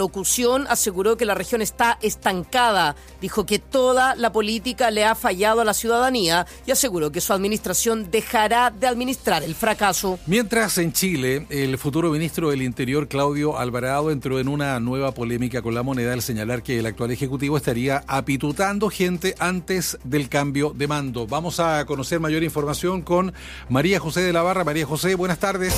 locución aseguró que la región está estancada. Dijo que toda la política le ha fallado a la ciudadanía y aseguró que su administración dejará de administrar el fracaso. Mientras en Chile, el futuro ministro del Interior, Claudio Alvarado, entró en una nueva polémica con La Moneda al señalar que el actual ejecutivo estaría apitutando gente antes del cambio de mando. Vamos a conocer mayor información con María José de la Barra. María José, buenas tardes.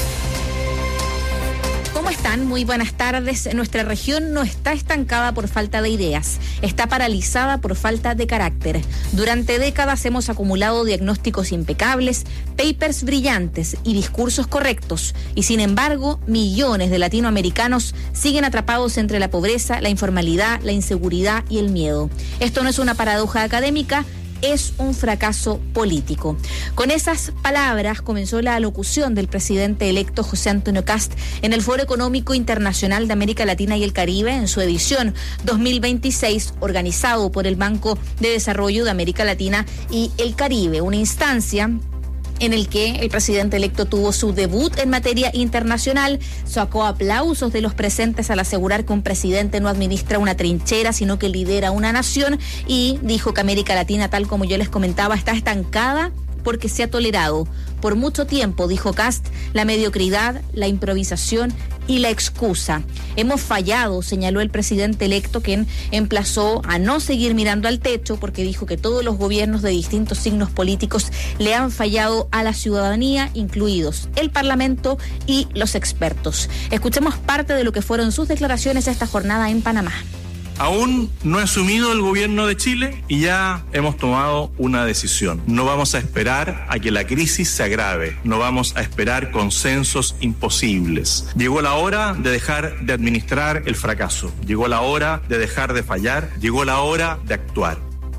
¿Cómo están? Muy buenas tardes. Nuestra región no está estancada por falta de ideas, está paralizada por falta de carácter. Durante décadas hemos acumulado diagnósticos impecables, papers brillantes y discursos correctos, y sin embargo, millones de latinoamericanos siguen atrapados entre la pobreza, la informalidad, la inseguridad y el miedo. Esto no es una paradoja académica, es un fracaso político. Con esas palabras comenzó la alocución del presidente electo José Antonio Kast en el Foro Económico Internacional de América Latina y el Caribe en su edición 2026, organizado por el Banco de Desarrollo de América Latina y el Caribe, una instancia en el que el presidente electo tuvo su debut en materia internacional, sacó aplausos de los presentes al asegurar que un presidente no administra una trinchera, sino que lidera una nación, y dijo que América Latina, tal como yo les comentaba, está estancada porque se ha tolerado por mucho tiempo, dijo Kast, la mediocridad, la improvisación y la excusa. Hemos fallado, señaló el presidente electo, quien emplazó a no seguir mirando al techo porque dijo que todos los gobiernos de distintos signos políticos le han fallado a la ciudadanía, incluidos el Parlamento y los expertos. Escuchemos parte de lo que fueron sus declaraciones esta jornada en Panamá. Aún no ha asumido el gobierno de Chile y ya hemos tomado una decisión. No vamos a esperar a que la crisis se agrave, no vamos a esperar consensos imposibles. Llegó la hora de dejar de administrar el fracaso, llegó la hora de dejar de fallar, llegó la hora de actuar.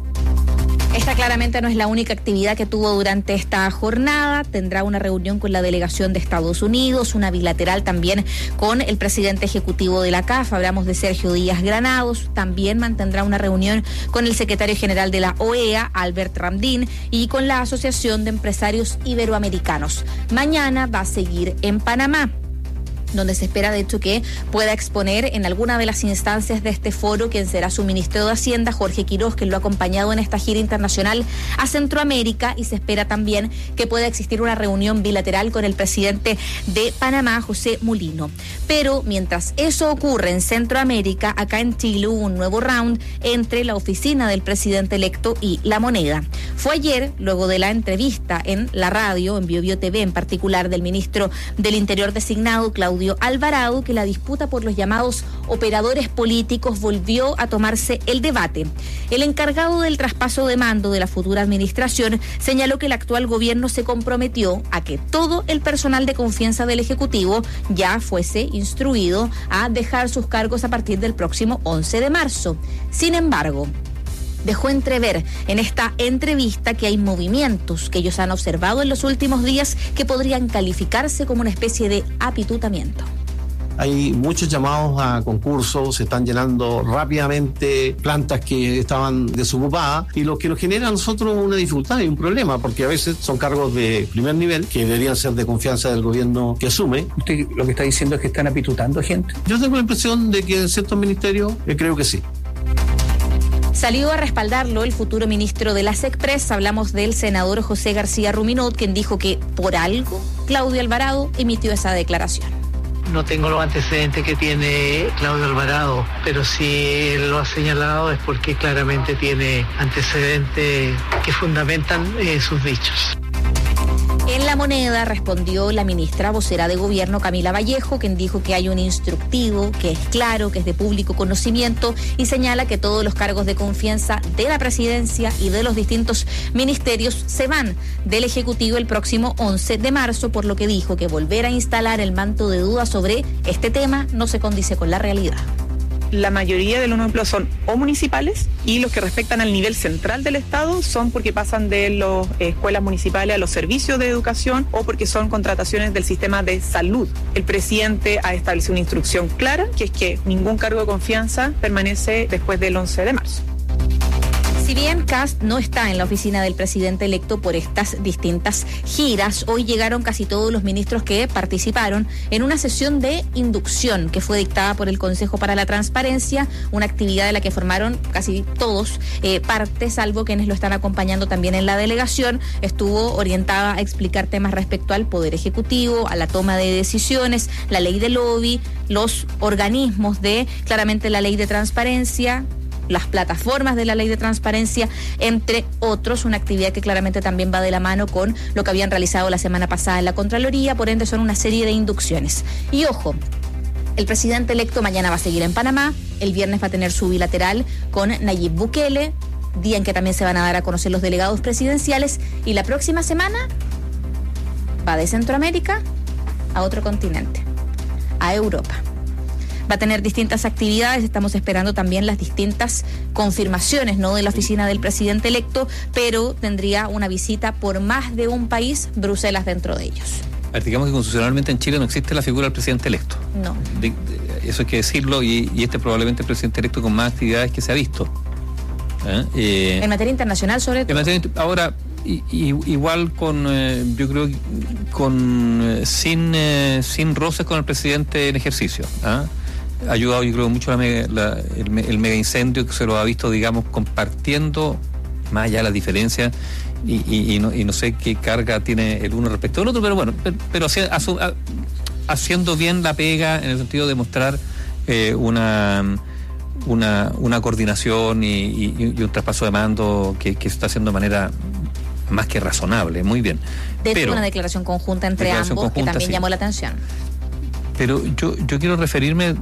Esta claramente no es la única actividad que tuvo durante esta jornada. Tendrá una reunión con la delegación de Estados Unidos, una bilateral también con el presidente ejecutivo de la CAF, hablamos de Sergio Díaz Granados. También mantendrá una reunión con el secretario general de la OEA, Albert Ramdín, y con la Asociación de Empresarios Iberoamericanos. Mañana va a seguir en Panamá, donde se espera de hecho que pueda exponer en alguna de las instancias de este foro quien será su ministro de Hacienda, Jorge Quiroz, que lo ha acompañado en esta gira internacional a Centroamérica, y se espera también que pueda existir una reunión bilateral con el presidente de Panamá, José Mulino. Pero mientras eso ocurre en Centroamérica, acá en Chile hubo un nuevo round entre la oficina del presidente electo y La Moneda. Fue ayer, luego de la entrevista en la radio, en BioBio TV en particular, del ministro del Interior designado, Claudio Alvarado, que la disputa por los llamados operadores políticos volvió a tomarse el debate. El encargado del traspaso de mando de la futura administración señaló que el actual gobierno se comprometió a que todo el personal de confianza del Ejecutivo ya fuese instruido a dejar sus cargos a partir del próximo 11 de marzo. Sin embargo, dejó entrever en esta entrevista que hay movimientos que ellos han observado en los últimos días que podrían calificarse como una especie de apitutamiento. Hay muchos llamados a concursos, se están llenando rápidamente plantas que estaban desocupadas, y lo que nos genera a nosotros una dificultad y un problema, porque a veces son cargos de primer nivel que deberían ser de confianza del gobierno que asume. ¿Usted lo que está diciendo es que están apitutando gente? Yo tengo la impresión de que en ciertos ministerios creo que sí. Salió a respaldarlo el futuro ministro de la SECPRES, hablamos del senador José García Ruminot, quien dijo que por algo Claudio Alvarado emitió esa declaración. No tengo los antecedentes que tiene Claudio Alvarado, pero si él lo ha señalado es porque claramente tiene antecedentes que fundamentan sus dichos. En La Moneda respondió la ministra vocera de Gobierno, Camila Vallejo, quien dijo que hay un instructivo, que es claro, que es de público conocimiento, y señala que todos los cargos de confianza de la presidencia y de los distintos ministerios se van del Ejecutivo el próximo 11 de marzo, por lo que dijo que volver a instalar el manto de duda sobre este tema no se condice con la realidad. La mayoría de los empleos son o municipales, y los que respectan al nivel central del Estado son porque pasan de las escuelas municipales a los servicios de educación o porque son contrataciones del sistema de salud. El presidente ha establecido una instrucción clara, que es que ningún cargo de confianza permanece después del 11 de marzo. Si bien Kast no está en la oficina del presidente electo por estas distintas giras, hoy llegaron casi todos los ministros que participaron en una sesión de inducción que fue dictada por el Consejo para la Transparencia, una actividad de la que formaron casi todos parte, salvo quienes lo están acompañando también en la delegación. Estuvo orientada a explicar temas respecto al Poder Ejecutivo, a la toma de decisiones, la ley de lobby, los organismos de, claramente, la ley de transparencia, las plataformas de la ley de transparencia, entre otros, una actividad que claramente también va de la mano con lo que habían realizado la semana pasada en la Contraloría, por ende son una serie de inducciones. Y ojo, el presidente electo mañana va a seguir en Panamá, el viernes va a tener su bilateral con Nayib Bukele, día en que también se van a dar a conocer los delegados presidenciales, y la próxima semana va de Centroamérica a otro continente, a Europa. Va a tener distintas actividades, estamos esperando también las distintas confirmaciones, ¿no?, de la oficina del presidente electo, pero tendría una visita por más de un país, Bruselas dentro de ellos. Digamos que constitucionalmente en Chile no existe la figura del presidente electo. No. Eso hay que decirlo, y este es probablemente el presidente electo con más actividades que se ha visto. En materia internacional, sobre todo. Ahora, igual con, yo creo, sin roces con el presidente en ejercicio. Ha ayudado, yo creo, mucho el mega incendio, que se lo ha visto, digamos, compartiendo más allá de las diferencias, y no sé qué carga tiene el uno respecto al otro, pero bueno, pero haciendo bien la pega, en el sentido de mostrar una coordinación y un traspaso de mando que se está haciendo de manera más que razonable, muy bien. De hecho, una declaración conjunta entre ambos que también llamó la atención. Pero yo quiero referirme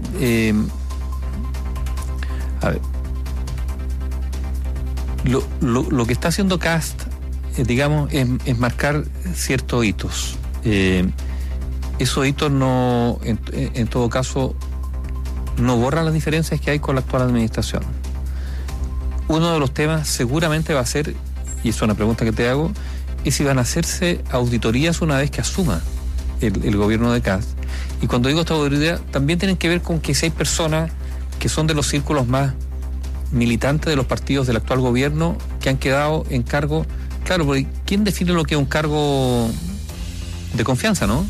a ver, lo que está haciendo Kast, digamos, es marcar ciertos hitos. Esos hitos no, en todo caso, no borran las diferencias que hay con la actual administración. Uno de los temas seguramente va a ser, y es una pregunta que te hago, es si van a hacerse auditorías una vez que asuma el gobierno de Kast. Y cuando digo esta auditoría, también tienen que ver con que si hay personas que son de los círculos más militantes de los partidos del actual gobierno que han quedado en cargo. Claro, porque ¿quién define lo que es un cargo de confianza, no?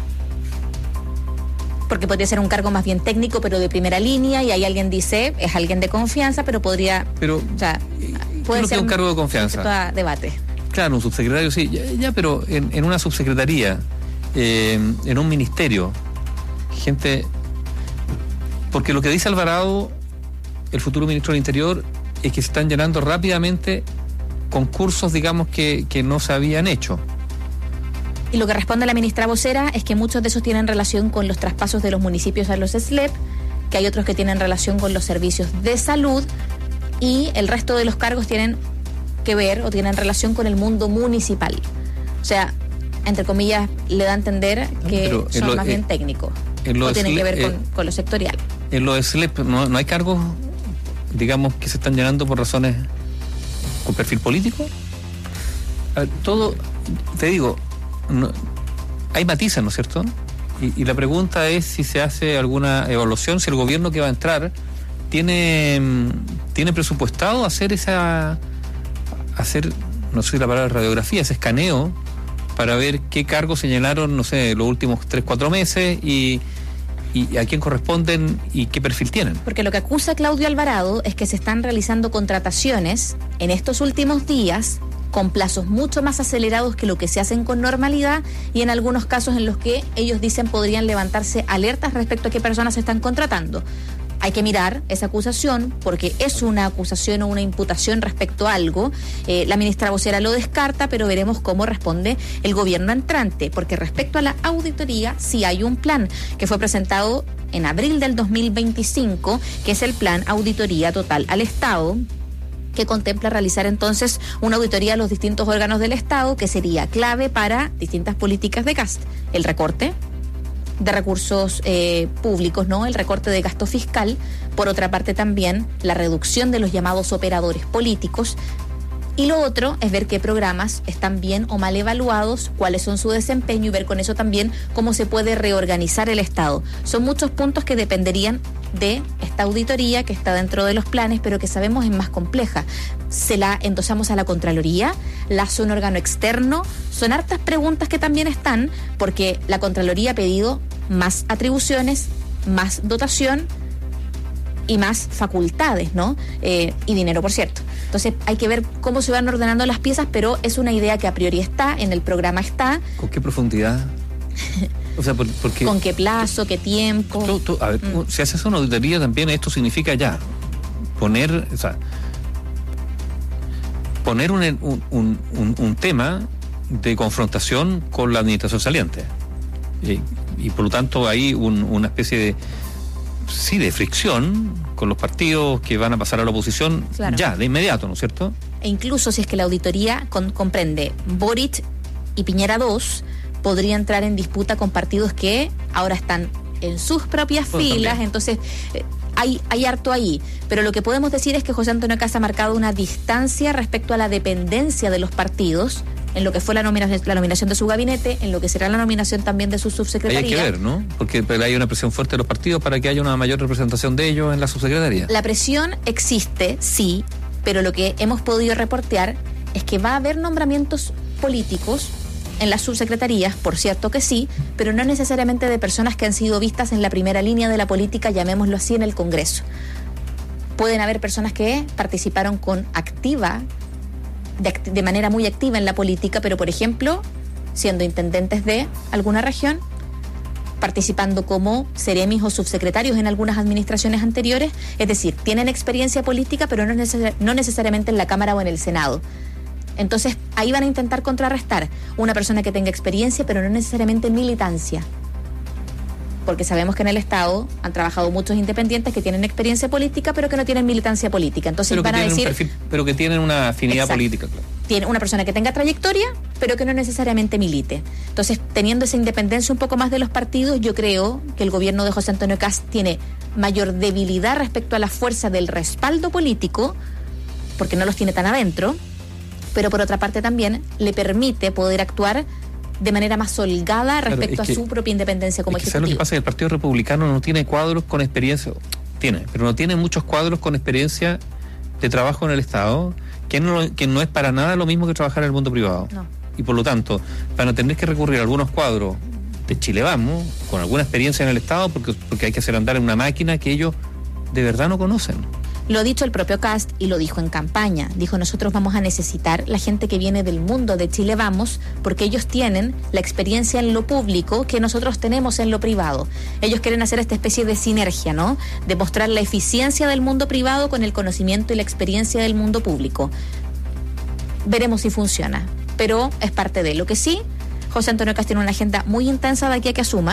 Porque podría ser un cargo más bien técnico, pero de primera línea, y ahí alguien dice, es alguien de confianza, pero podría... Pero, o sea, puede ser un cargo de confianza. A debate. Claro, un subsecretario, sí, ya, pero en una subsecretaría, en un ministerio, gente... Porque lo que dice Alvarado, el futuro ministro del Interior, es que se están llenando rápidamente concursos, digamos, que no se habían hecho. Y lo que responde la ministra vocera es que muchos de esos tienen relación con los traspasos de los municipios a los SLEP, que hay otros que tienen relación con los servicios de salud, y el resto de los cargos tienen que ver o tienen relación con el mundo municipal. O sea, entre comillas, le da a entender que son más bien técnicos. No tienen que ver con lo sectorial. En los SLEP no hay cargos, digamos, que se están llenando por razones con perfil político. Todo, te digo, hay matices, ¿no es cierto? Y la pregunta es si se hace alguna evaluación, si el gobierno que va a entrar tiene presupuestado hacer no sé si la palabra radiografía, ese escaneo, para ver qué cargos señalaron, no sé, los últimos 3-4 meses y a quién corresponden y qué perfil tienen. Porque lo que acusa Claudio Alvarado es que se están realizando contrataciones en estos últimos días con plazos mucho más acelerados que lo que se hacen con normalidad, y en algunos casos en los que ellos dicen podrían levantarse alertas respecto a qué personas se están contratando. Hay que mirar esa acusación porque es una acusación o una imputación respecto a algo. La ministra vocera lo descarta, pero veremos cómo responde el gobierno entrante, porque respecto a la auditoría sí hay un plan que fue presentado en abril del 2025, que es el Plan Auditoría Total al Estado, que contempla realizar entonces una auditoría a los distintos órganos del Estado, que sería clave para distintas políticas de Kast. El recorte de recursos públicos, ¿no? El recorte de gasto fiscal. Por otra parte, también la reducción de los llamados operadores políticos Y lo otro es ver qué programas están bien o mal evaluados, cuáles son su desempeño y ver con eso también cómo se puede reorganizar el Estado. Son muchos puntos que dependerían de esta auditoría que está dentro de los planes, pero que sabemos es más compleja. Se la endosamos a la Contraloría, la hace un órgano externo. Son hartas preguntas que también están, porque la Contraloría ha pedido más atribuciones, más dotación y más facultades, ¿no? Y dinero, por cierto. Entonces hay que ver cómo se van ordenando las piezas, pero es una idea que a priori está, en el programa está. ¿Con qué profundidad? O sea, porque ¿con qué plazo, qué tiempo? A ver, si haces una auditoría también esto significa ya poner un tema de confrontación con la administración saliente. Y por lo tanto hay una especie de fricción con los partidos que van a pasar a la oposición, claro, ya, de inmediato, ¿no es cierto? E incluso si es que la auditoría comprende Boric y Piñera 2, podría entrar en disputa con partidos que ahora están en sus propias filas, también. Entonces hay harto ahí. Pero lo que podemos decir es que José Antonio Kast ha marcado una distancia respecto a la dependencia de los partidos, en lo que fue la nominación de su gabinete, en lo que será la nominación también de su subsecretaría. Hay que ver, ¿no? Porque hay una presión fuerte de los partidos para que haya una mayor representación de ellos en la subsecretaría. La presión existe, sí, pero lo que hemos podido reportear es que va a haber nombramientos políticos en las subsecretarías, por cierto que sí, pero no necesariamente de personas que han sido vistas en la primera línea de la política, llamémoslo así, en el Congreso. Pueden haber personas que participaron de manera muy activa en la política, pero por ejemplo, siendo intendentes de alguna región, participando como seremis o subsecretarios en algunas administraciones anteriores, es decir, tienen experiencia política, pero no necesariamente en la Cámara o en el Senado. Entonces, ahí van a intentar contrarrestar una persona que tenga experiencia, pero no necesariamente militancia. Porque sabemos que en el Estado han trabajado muchos independientes que tienen experiencia política, pero que no tienen militancia política. Entonces pero van a decir... pero que tienen una afinidad política, claro. Tiene una persona que tenga trayectoria, pero que no necesariamente milite. Entonces, teniendo esa independencia un poco más de los partidos, yo creo que el gobierno de José Antonio Kast tiene mayor debilidad respecto a la fuerza del respaldo político, porque no los tiene tan adentro, pero por otra parte también le permite poder actuar de manera más holgada respecto a su propia independencia como ejecutivo. ¿Sabes lo que pasa? El Partido Republicano no tiene cuadros con experiencia, pero no tiene muchos cuadros con experiencia de trabajo en el Estado, que no es para nada lo mismo que trabajar en el mundo privado. No. Y por lo tanto, van a tener que recurrir a algunos cuadros de Chile Vamos, con alguna experiencia en el Estado, porque hay que hacer andar en una máquina que ellos de verdad no conocen. Lo ha dicho el propio Kast y lo dijo en campaña. Dijo, nosotros vamos a necesitar la gente que viene del mundo de Chile Vamos, porque ellos tienen la experiencia en lo público que nosotros tenemos en lo privado. Ellos quieren hacer esta especie de sinergia, ¿no? Demostrar la eficiencia del mundo privado con el conocimiento y la experiencia del mundo público. Veremos si funciona, pero es parte de lo que sí. José Antonio Kast tiene una agenda muy intensa de aquí a que asuma.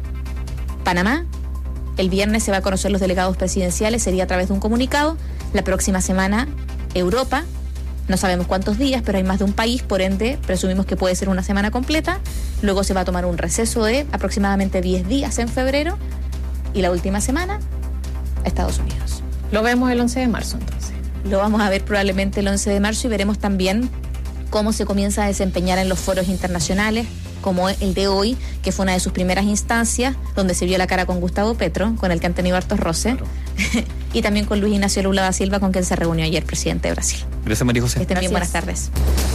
Panamá. El viernes se va a conocer los delegados presidenciales, sería a través de un comunicado. La próxima semana, Europa. No sabemos cuántos días, pero hay más de un país, por ende, presumimos que puede ser una semana completa. Luego se va a tomar un receso de aproximadamente 10 días en febrero. Y la última semana, Estados Unidos. Lo vemos el 11 de marzo, entonces. Lo vamos a ver probablemente el 11 de marzo y veremos también cómo se comienza a desempeñar en los foros internacionales, como el de hoy, que fue una de sus primeras instancias, donde se vio la cara con Gustavo Petro, con el que han tenido hartos roces, claro. Y también con Luis Ignacio Lula da Silva, con quien se reunió ayer, presidente de Brasil. Gracias, María José. Estén bien, buenas tardes.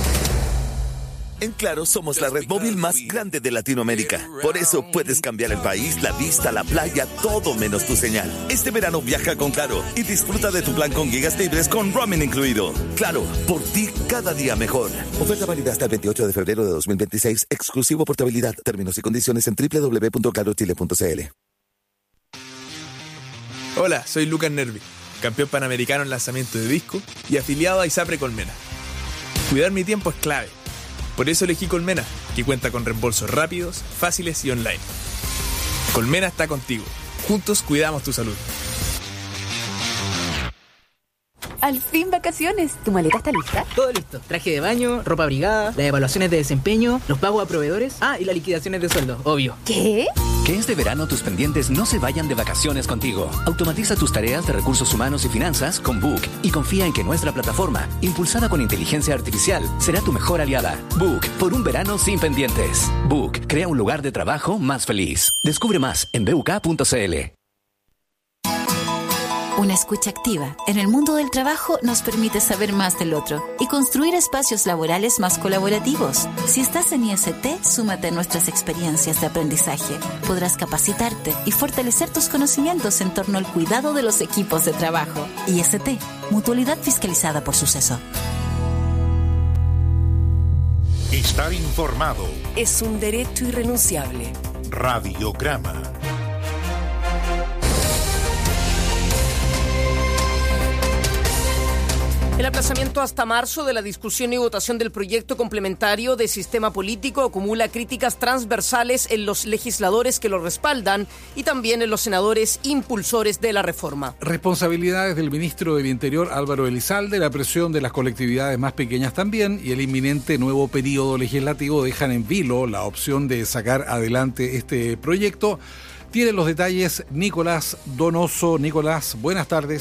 En Claro somos la red móvil más grande de Latinoamérica. Por eso puedes cambiar el país, la vista, la playa, todo menos tu señal. Este verano viaja con Claro y disfruta de tu plan con gigas libres con roaming incluido. Claro, por ti cada día mejor. Oferta válida hasta el 28 de febrero de 2026. Exclusivo portabilidad. Términos y condiciones en www.clarochile.cl. Hola, soy Lucas Nervi, campeón panamericano en lanzamiento de disco y afiliado a ISAPRE Colmena. Cuidar mi tiempo es clave. Por eso elegí Colmena, que cuenta con reembolsos rápidos, fáciles y online. Colmena está contigo. Juntos cuidamos tu salud. Al fin vacaciones. ¿Tu maleta está lista? Todo listo. Traje de baño, ropa abrigada, las evaluaciones de desempeño, los pagos a proveedores, y las liquidaciones de sueldo, obvio. ¿Qué? Que este verano tus pendientes no se vayan de vacaciones contigo. Automatiza tus tareas de recursos humanos y finanzas con Book y confía en que nuestra plataforma, impulsada con inteligencia artificial, será tu mejor aliada. Book, por un verano sin pendientes. Book, crea un lugar de trabajo más feliz. Descubre más en buk.cl. Una escucha activa en el mundo del trabajo nos permite saber más del otro y construir espacios laborales más colaborativos. Si estás en IST, súmate a nuestras experiencias de aprendizaje. Podrás capacitarte y fortalecer tus conocimientos en torno al cuidado de los equipos de trabajo. IST, Mutualidad Fiscalizada por Suceso. Estar informado es un derecho irrenunciable. Radiograma. El aplazamiento hasta marzo de la discusión y votación del proyecto complementario de sistema político acumula críticas transversales en los legisladores que lo respaldan y también en los senadores impulsores de la reforma. Responsabilidades del ministro del Interior, Álvaro Elizalde, la presión de las colectividades más pequeñas también y el inminente nuevo periodo legislativo dejan en vilo la opción de sacar adelante este proyecto. Tiene los detalles Nicolás Donoso. Nicolás, buenas tardes.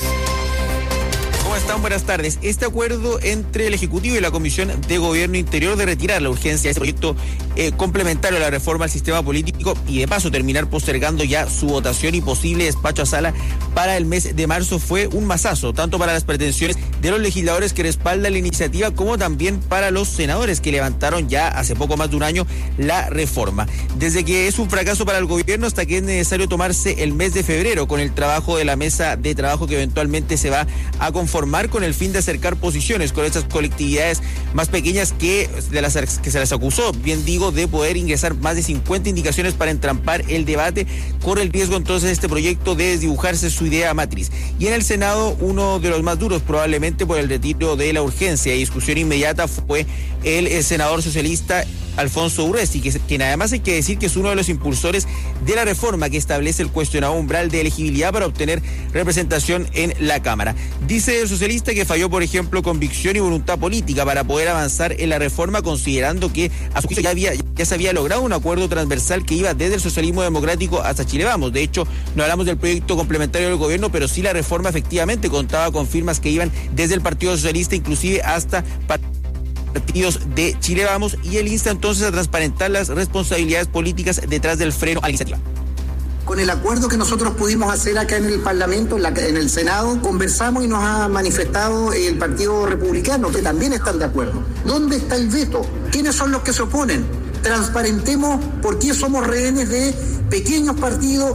¿Cómo están? Buenas tardes. Este acuerdo entre el Ejecutivo y la Comisión de Gobierno Interior de retirar la urgencia de este proyecto complementario a la reforma al sistema político y de paso terminar postergando ya su votación y posible despacho a sala para el mes de marzo fue un mazazo, tanto para las pretensiones de los legisladores que respaldan la iniciativa como también para los senadores que levantaron ya hace poco más de un año la reforma. Desde que es un fracaso para el gobierno hasta que es necesario tomarse el mes de febrero con el trabajo de la mesa de trabajo que eventualmente se va a conformar con el fin de acercar posiciones con estas colectividades más pequeñas que se les acusó, bien digo, de poder ingresar más de 50 indicaciones para entrampar el debate. Corre el riesgo entonces este proyecto de desdibujarse su idea matriz. Y en el Senado, uno de los más duros probablemente por el retiro de la urgencia y discusión inmediata fue el senador socialista Alfonso Urresti, quien además hay que decir que es uno de los impulsores de la reforma que establece el cuestionado umbral de elegibilidad para obtener representación en la Cámara. Dice el socialista que falló, por ejemplo, convicción y voluntad política para poder avanzar en la reforma, considerando que a su juicio ya se había logrado un acuerdo transversal que iba desde el socialismo democrático hasta Chile Vamos. De hecho, no hablamos del proyecto complementario del gobierno, pero sí la reforma efectivamente contaba con firmas que iban desde el Partido Socialista, inclusive hasta partidos de Chile Vamos, y él insta entonces a transparentar las responsabilidades políticas detrás del freno a la iniciativa. Con el acuerdo que nosotros pudimos hacer acá en el Parlamento, en el Senado, conversamos y nos ha manifestado el Partido Republicano, que también están de acuerdo. ¿Dónde está el veto? ¿Quiénes son los que se oponen? Transparentemos por qué somos rehenes de pequeños partidos.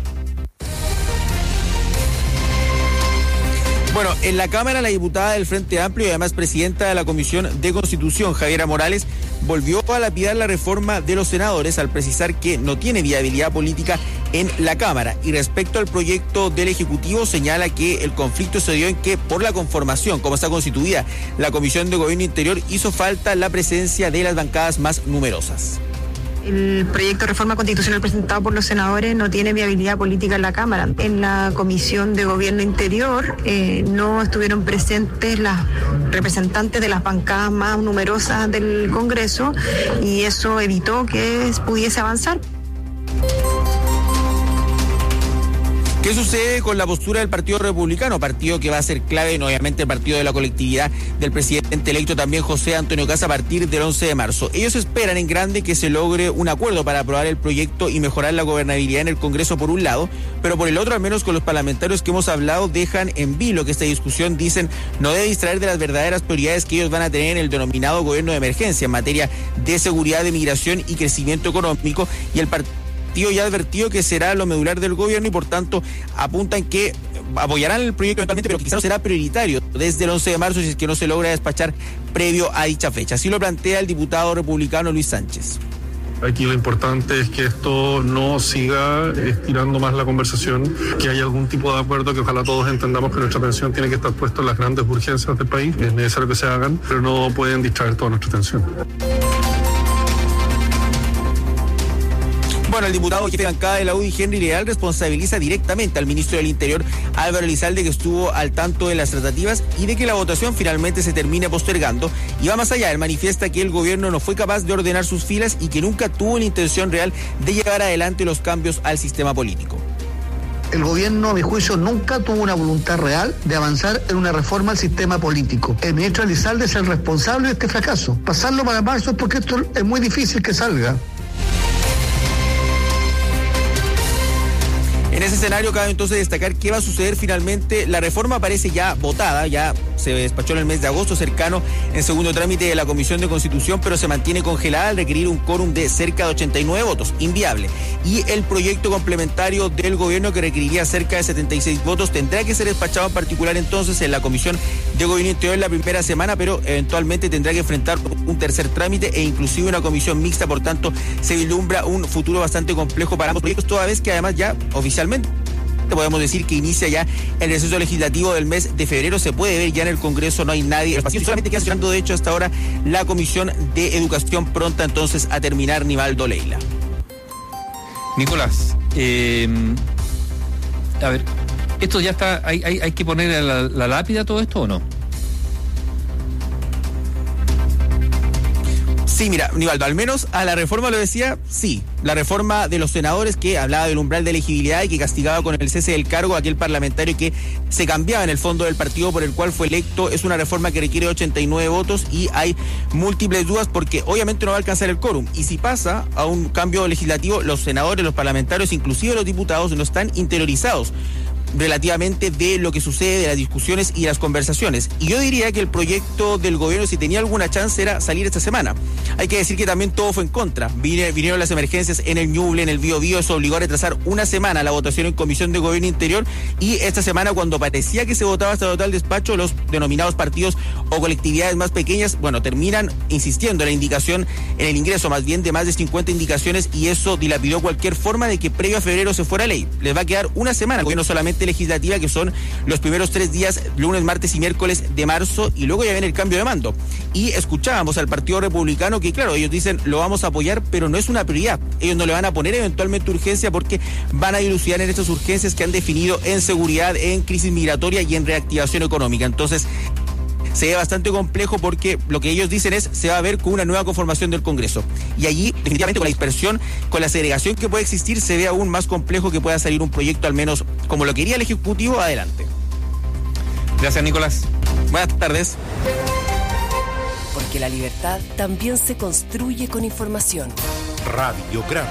Bueno, en la Cámara, la diputada del Frente Amplio y además presidenta de la Comisión de Constitución, Javiera Morales, volvió a lapidar la reforma de los senadores al precisar que no tiene viabilidad política en la Cámara. Y respecto al proyecto del Ejecutivo, señala que el conflicto se dio en que por la conformación, como está constituida la Comisión de Gobierno Interior, hizo falta la presencia de las bancadas más numerosas. El proyecto de reforma constitucional presentado por los senadores no tiene viabilidad política en la Cámara. En la Comisión de Gobierno Interior no estuvieron presentes las representantes de las bancadas más numerosas del Congreso y eso evitó que pudiese avanzar. ¿Qué sucede con la postura del Partido Republicano? Partido que va a ser clave, y obviamente el partido de la colectividad del presidente electo también José Antonio Kast a partir del 11 de marzo. Ellos esperan en grande que se logre un acuerdo para aprobar el proyecto y mejorar la gobernabilidad en el Congreso por un lado, pero por el otro, al menos con los parlamentarios que hemos hablado, dejan en vilo que esta discusión, dicen, no debe distraer de las verdaderas prioridades que ellos van a tener en el denominado gobierno de emergencia en materia de seguridad, de migración y crecimiento económico, y el partido ya ha advertido que será lo medular del gobierno y por tanto apuntan que apoyarán el proyecto eventualmente, pero quizás no será prioritario desde el 11 de marzo si es que no se logra despachar previo a dicha fecha. Así lo plantea el diputado republicano Luis Sánchez. Aquí lo importante es que esto no siga estirando más la conversación, que haya algún tipo de acuerdo, que ojalá todos entendamos que nuestra atención tiene que estar puesta en las grandes urgencias del país. Es necesario que se hagan, pero no pueden distraer toda nuestra atención. Bueno, el diputado jefe de bancada de la UDI, Henry Leal, responsabiliza directamente al ministro del Interior, Álvaro Elizalde, que estuvo al tanto de las tratativas y de que la votación finalmente se termine postergando. Y va más allá, él manifiesta que el gobierno no fue capaz de ordenar sus filas y que nunca tuvo la intención real de llevar adelante los cambios al sistema político. El gobierno, a mi juicio, nunca tuvo una voluntad real de avanzar en una reforma al sistema político. El ministro Elizalde es el responsable de este fracaso. Pasarlo para marzo es porque esto es muy difícil que salga. En ese escenario cabe entonces destacar qué va a suceder finalmente. La reforma parece ya votada, ya se despachó en el mes de agosto, cercano en segundo trámite de la Comisión de Constitución, pero se mantiene congelada al requerir un quórum de cerca de 89 votos, inviable. Y el proyecto complementario del gobierno, que requeriría cerca de 76 votos, tendrá que ser despachado en particular entonces en la Comisión de Gobierno Interior en la primera semana, pero eventualmente tendrá que enfrentar un tercer trámite e inclusive una comisión mixta. Por tanto, se vislumbra un futuro bastante complejo para ambos proyectos, toda vez que además ya oficialmente podemos decir que inicia ya el receso legislativo del mes de febrero. Se puede ver ya en el Congreso, no hay nadie, solamente queda funcionando de hecho hasta ahora la Comisión de Educación, pronta entonces a terminar. Nivaldo, Leila. Nicolás, a ver, esto ya está, hay que poner la lápida todo esto, ¿o no? Sí, mira, Nivaldo, al menos a la reforma, lo decía, sí. La reforma de los senadores, que hablaba del umbral de elegibilidad y que castigaba con el cese del cargo a aquel parlamentario que se cambiaba en el fondo del partido por el cual fue electo, es una reforma que requiere 89 votos y hay múltiples dudas porque obviamente no va a alcanzar el quórum. Y si pasa a un cambio legislativo, los senadores, los parlamentarios, inclusive los diputados, no están interiorizados relativamente de lo que sucede, de las discusiones y las conversaciones. Y yo diría que el proyecto del gobierno, si tenía alguna chance, era salir esta semana. Hay que decir que también todo fue en contra. Vinieron las emergencias en el Ñuble, en el Biobío, eso obligó a retrasar una semana la votación en Comisión de Gobierno Interior, y esta semana, cuando parecía que se votaba hasta total despacho, los denominados partidos o colectividades más pequeñas, bueno, terminan insistiendo en la indicación, en el ingreso más bien de más de 50 indicaciones, y eso dilapidó cualquier forma de que previo a febrero se fuera ley. Les va a quedar una semana al gobierno solamente legislativa, que son los primeros 3 días, lunes, martes y miércoles de marzo, y luego ya viene el cambio de mando. Y escuchábamos al Partido Republicano que, claro, ellos dicen lo vamos a apoyar, pero no es una prioridad. Ellos no le van a poner eventualmente urgencia porque van a dilucidar en estas urgencias que han definido en seguridad, en crisis migratoria y en reactivación económica. Entonces, se ve bastante complejo porque lo que ellos dicen es se va a ver con una nueva conformación del Congreso. Y allí, definitivamente, con la dispersión, con la segregación que puede existir, se ve aún más complejo que pueda salir un proyecto, al menos como lo quería el Ejecutivo, adelante. Gracias, Nicolás. Buenas tardes. Porque la libertad también se construye con información. Radiograma.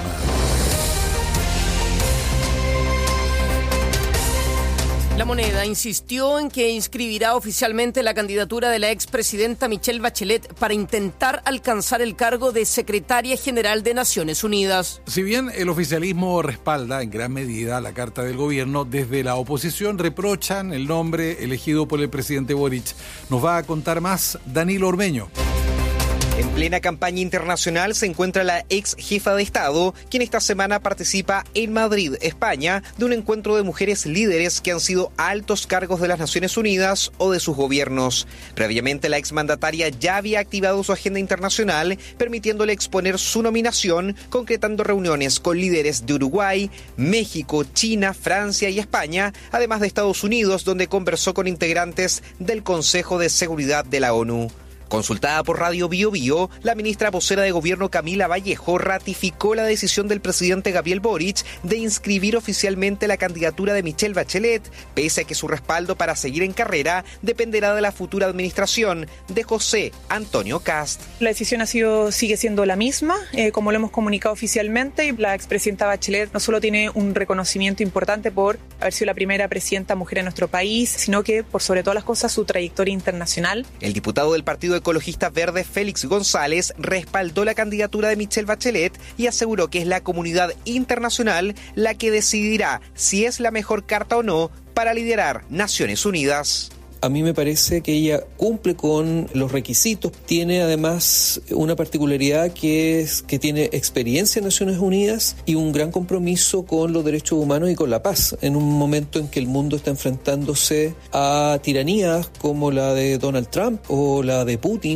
La Moneda insistió en que inscribirá oficialmente la candidatura de la expresidenta Michelle Bachelet para intentar alcanzar el cargo de secretaria general de Naciones Unidas. Si bien el oficialismo respalda en gran medida la carta del gobierno, desde la oposición reprochan el nombre elegido por el presidente Boric. Nos va a contar más Danilo Ormeño. En plena campaña internacional se encuentra la ex jefa de Estado, quien esta semana participa en Madrid, España, de un encuentro de mujeres líderes que han sido altos cargos de las Naciones Unidas o de sus gobiernos. Previamente, la exmandataria ya había activado su agenda internacional, permitiéndole exponer su nominación, concretando reuniones con líderes de Uruguay, México, China, Francia y España, además de Estados Unidos, donde conversó con integrantes del Consejo de Seguridad de la ONU. Consultada por Radio Bio Bio, la ministra vocera de Gobierno Camila Vallejo ratificó la decisión del presidente Gabriel Boric de inscribir oficialmente la candidatura de Michelle Bachelet, pese a que su respaldo para seguir en carrera dependerá de la futura administración de José Antonio Kast. La decisión sigue siendo la misma, como lo hemos comunicado oficialmente. La expresidenta Bachelet no solo tiene un reconocimiento importante por haber sido la primera presidenta mujer en nuestro país, sino que, por sobre todas las cosas, su trayectoria internacional. El diputado del Partido Ecologista Verde, Félix González, respaldó la candidatura de Michelle Bachelet y aseguró que es la comunidad internacional la que decidirá si es la mejor carta o no para liderar Naciones Unidas. A mí me parece que ella cumple con los requisitos, tiene además una particularidad que es que tiene experiencia en Naciones Unidas y un gran compromiso con los derechos humanos y con la paz, en un momento en que el mundo está enfrentándose a tiranías como la de Donald Trump o la de Putin.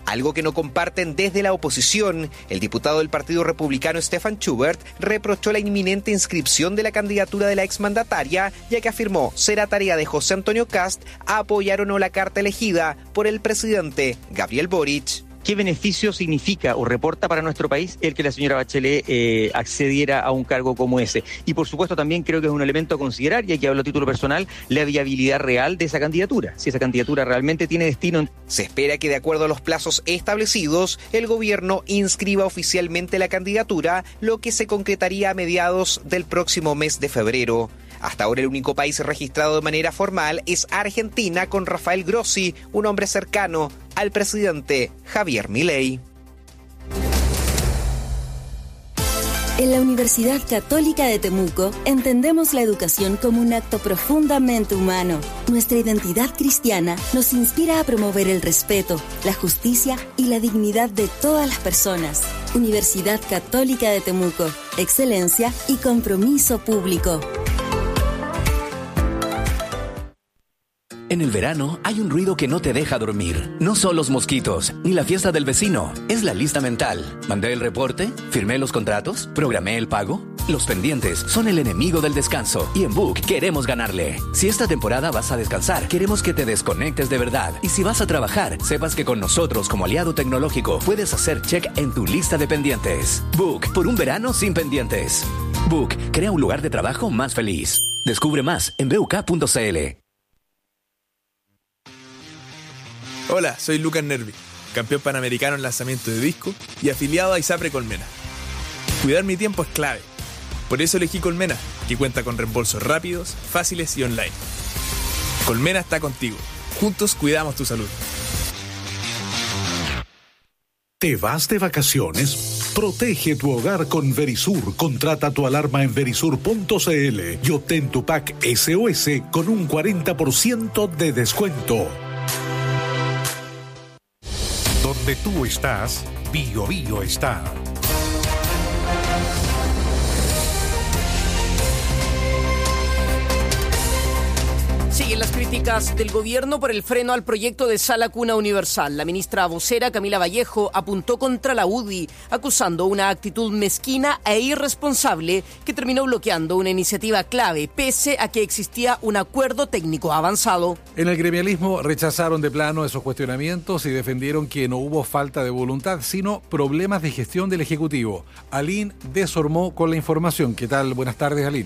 algo que no comparten desde la oposición. El diputado del Partido Republicano Stefan Schubert reprochó la inminente inscripción de la candidatura de la exmandataria, ya que afirmó será tarea de José Antonio Kast apoyar o no la carta elegida por el presidente Gabriel Boric. ¿Qué beneficio significa o reporta para nuestro país el que la señora Bachelet accediera a un cargo como ese? Y por supuesto también creo que es un elemento a considerar, y aquí hablo a título personal, la viabilidad real de esa candidatura, si esa candidatura realmente tiene destino. Se espera que de acuerdo a los plazos establecidos, el gobierno inscriba oficialmente la candidatura, lo que se concretaría a mediados del próximo mes de febrero. Hasta ahora el único país registrado de manera formal es Argentina, con Rafael Grossi, un hombre cercano al presidente Javier Milei. En la Universidad Católica de Temuco entendemos la educación como un acto profundamente humano. Nuestra identidad cristiana nos inspira a promover el respeto, la justicia y la dignidad de todas las personas. Universidad Católica de Temuco, excelencia y compromiso público. En el verano hay un ruido que no te deja dormir. No son los mosquitos, ni la fiesta del vecino. Es la lista mental. ¿Mandé el reporte? ¿Firmé los contratos? ¿Programé el pago? Los pendientes son el enemigo del descanso. Y en Book queremos ganarle. Si esta temporada vas a descansar, queremos que te desconectes de verdad. Y si vas a trabajar, sepas que con nosotros como aliado tecnológico puedes hacer check en tu lista de pendientes. Book, por un verano sin pendientes. Book, crea un lugar de trabajo más feliz. Descubre más en buk.cl. Hola, soy Lucas Nervi, campeón panamericano en lanzamiento de disco y afiliado a ISAPRE Colmena. Cuidar mi tiempo es clave. Por eso elegí Colmena, que cuenta con reembolsos rápidos, fáciles y online. Colmena está contigo. Juntos cuidamos tu salud. ¿Te vas de vacaciones? Protege tu hogar con Verisur. Contrata tu alarma en verisur.cl y obtén tu pack SOS con un 40% de descuento. Donde tú estás, Bio Bio está. Siguen las críticas del gobierno por el freno al proyecto de Sala Cuna Universal. La ministra vocera Camila Vallejo apuntó contra la UDI, acusando una actitud mezquina e irresponsable que terminó bloqueando una iniciativa clave, pese a que existía un acuerdo técnico avanzado. En el gremialismo rechazaron de plano esos cuestionamientos y defendieron que no hubo falta de voluntad, sino problemas de gestión del Ejecutivo. Aline Desormó con la información. ¿Qué tal? Buenas tardes, Aline.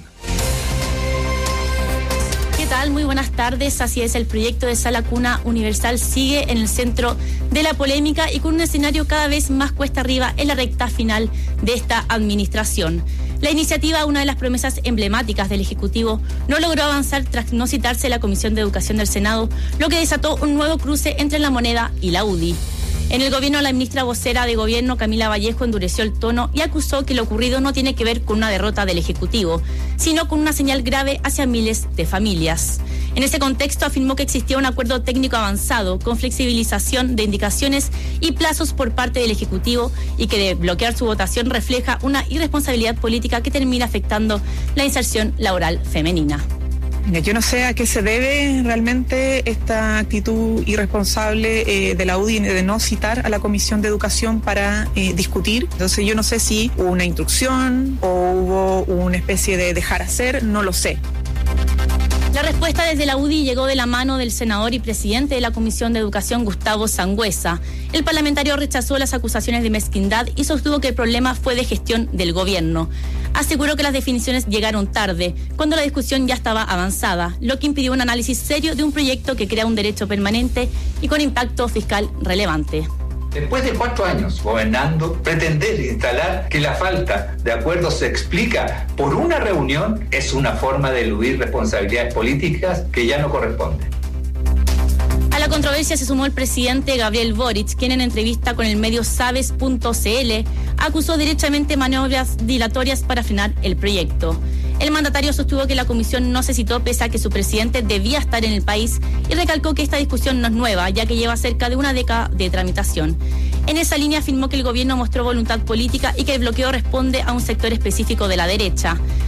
¿Qué tal? Muy buenas tardes. Así es, el proyecto de Sala Cuna Universal sigue en el centro de la polémica y con un escenario cada vez más cuesta arriba en la recta final de esta administración. La iniciativa, una de las promesas emblemáticas del Ejecutivo, no logró avanzar tras no citarse la Comisión de Educación del Senado, lo que desató un nuevo cruce entre La Moneda y la UDI. En el gobierno, la ministra vocera de Gobierno, Camila Vallejo, endureció el tono y acusó que lo ocurrido no tiene que ver con una derrota del Ejecutivo, sino con una señal grave hacia miles de familias. En ese contexto, afirmó que existía un acuerdo técnico avanzado con flexibilización de indicaciones y plazos por parte del Ejecutivo y que de bloquear su votación refleja una irresponsabilidad política que termina afectando la inserción laboral femenina. Yo no sé a qué se debe realmente esta actitud irresponsable de la UDI de no citar a la Comisión de Educación para discutir. Entonces yo no sé si hubo una instrucción o hubo una especie de dejar hacer, no lo sé. La respuesta desde la UDI llegó de la mano del senador y presidente de la Comisión de Educación, Gustavo Sangüesa. El parlamentario rechazó las acusaciones de mezquindad y sostuvo que el problema fue de gestión del gobierno. Aseguró que las definiciones llegaron tarde, cuando la discusión ya estaba avanzada, lo que impidió un análisis serio de un proyecto que crea un derecho permanente y con impacto fiscal relevante. Después de 4 años gobernando, pretender instalar que la falta de acuerdo se explica por una reunión es una forma de eludir responsabilidades políticas que ya no corresponden. A la controversia se sumó el presidente Gabriel Boric, quien en entrevista con el medio Sabes.cl acusó derechamente maniobras dilatorias para frenar el proyecto. El mandatario sostuvo que la comisión no se citó pese a que su presidente debía estar en el país y recalcó que esta discusión no es nueva, ya que lleva cerca de una década de tramitación. En esa línea afirmó que el gobierno mostró voluntad política y que el bloqueo responde a un sector específico de la derecha.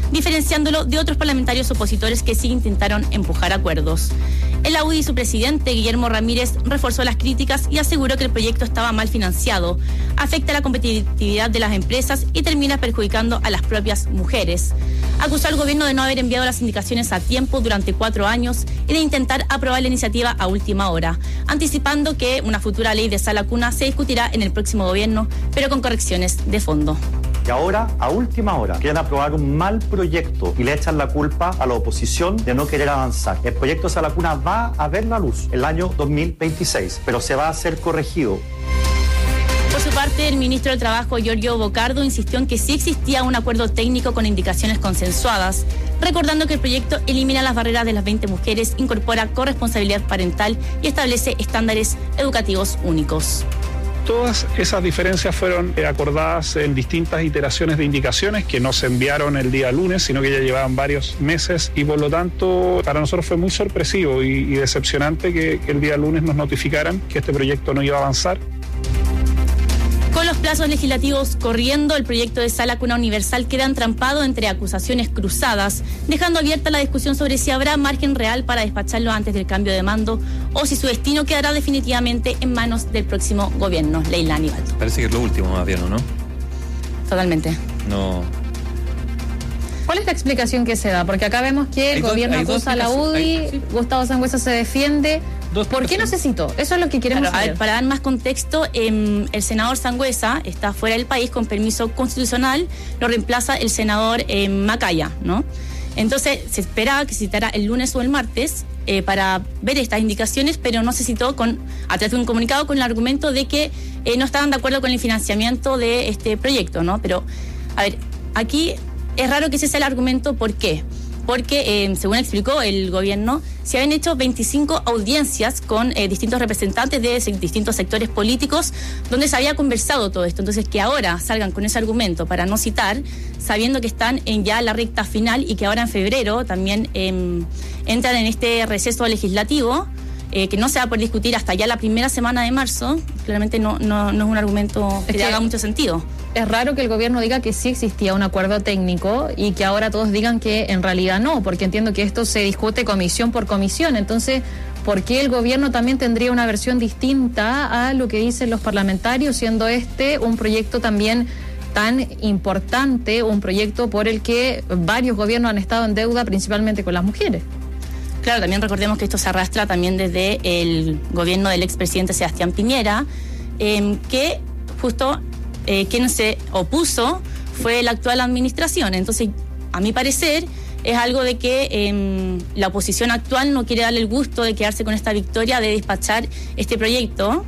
diferenciándolo de otros parlamentarios opositores que sí intentaron empujar acuerdos. En la UDI, su presidente, Guillermo Ramírez, reforzó las críticas y aseguró que el proyecto estaba mal financiado, afecta la competitividad de las empresas y termina perjudicando a las propias mujeres. Acusó al gobierno de no haber enviado las indicaciones a tiempo durante 4 años y de intentar aprobar la iniciativa a última hora, anticipando que una futura ley de sala cuna se discutirá en el próximo gobierno, pero con correcciones de fondo. Y ahora, a última hora, quieren aprobar un mal proyecto y le echan la culpa a la oposición de no querer avanzar. El proyecto de sala cuna va a ver la luz el año 2026, pero se va a ser corregido. Por su parte, el ministro del Trabajo, Giorgio Bocardo, insistió en que sí existía un acuerdo técnico con indicaciones consensuadas, recordando que el proyecto elimina las barreras de las 20 mujeres, incorpora corresponsabilidad parental y establece estándares educativos únicos. Todas esas diferencias fueron acordadas en distintas iteraciones de indicaciones que no se enviaron el día lunes, sino que ya llevaban varios meses y por lo tanto para nosotros fue muy sorpresivo y decepcionante que el día lunes nos notificaran que este proyecto no iba a avanzar. Con los plazos legislativos corriendo, el proyecto de sala cuna universal queda entrampado entre acusaciones cruzadas, dejando abierta la discusión sobre si habrá margen real para despacharlo antes del cambio de mando o si su destino quedará definitivamente en manos del próximo gobierno. Leilani Baldo. Parece que es lo último más bien, ¿no? Totalmente. No. ¿Cuál es la explicación que se da? Porque acá vemos que el gobierno acusa a la UDI, Gustavo Sangüesa se defiende. ¿Por qué no se citó? Eso es lo que queremos saber. A ver, para dar más contexto, el senador Sangüesa está fuera del país con permiso constitucional, lo reemplaza el senador Macaya, ¿no? Entonces se esperaba que se citara el lunes o el martes para ver estas indicaciones, pero no se citó a través de un comunicado con el argumento de que no estaban de acuerdo con el financiamiento de este proyecto, ¿no? Pero, a ver, aquí es raro que ese sea el argumento. ¿Por qué? Porque, según explicó el gobierno, se habían hecho 25 audiencias con distintos representantes de distintos sectores políticos donde se había conversado todo esto. Entonces, que ahora salgan con ese argumento para no citar, sabiendo que están en ya la recta final y que ahora en febrero también entran en este receso legislativo, que no se va a poder discutir hasta ya la primera semana de marzo, claramente no es un argumento que haga mucho sentido. Es raro que el gobierno diga que sí existía un acuerdo técnico y que ahora todos digan que en realidad no, porque entiendo que esto se discute comisión por comisión. Entonces, ¿por qué el gobierno también tendría una versión distinta a lo que dicen los parlamentarios, siendo este un proyecto también tan importante, un proyecto por el que varios gobiernos han estado en deuda, principalmente con las mujeres? Claro, también recordemos que esto se arrastra también desde el gobierno del expresidente Sebastián Piñera, que justo quien se opuso fue la actual administración. Entonces, a mi parecer, es algo de que la oposición actual no quiere darle el gusto de quedarse con esta victoria de despachar este proyecto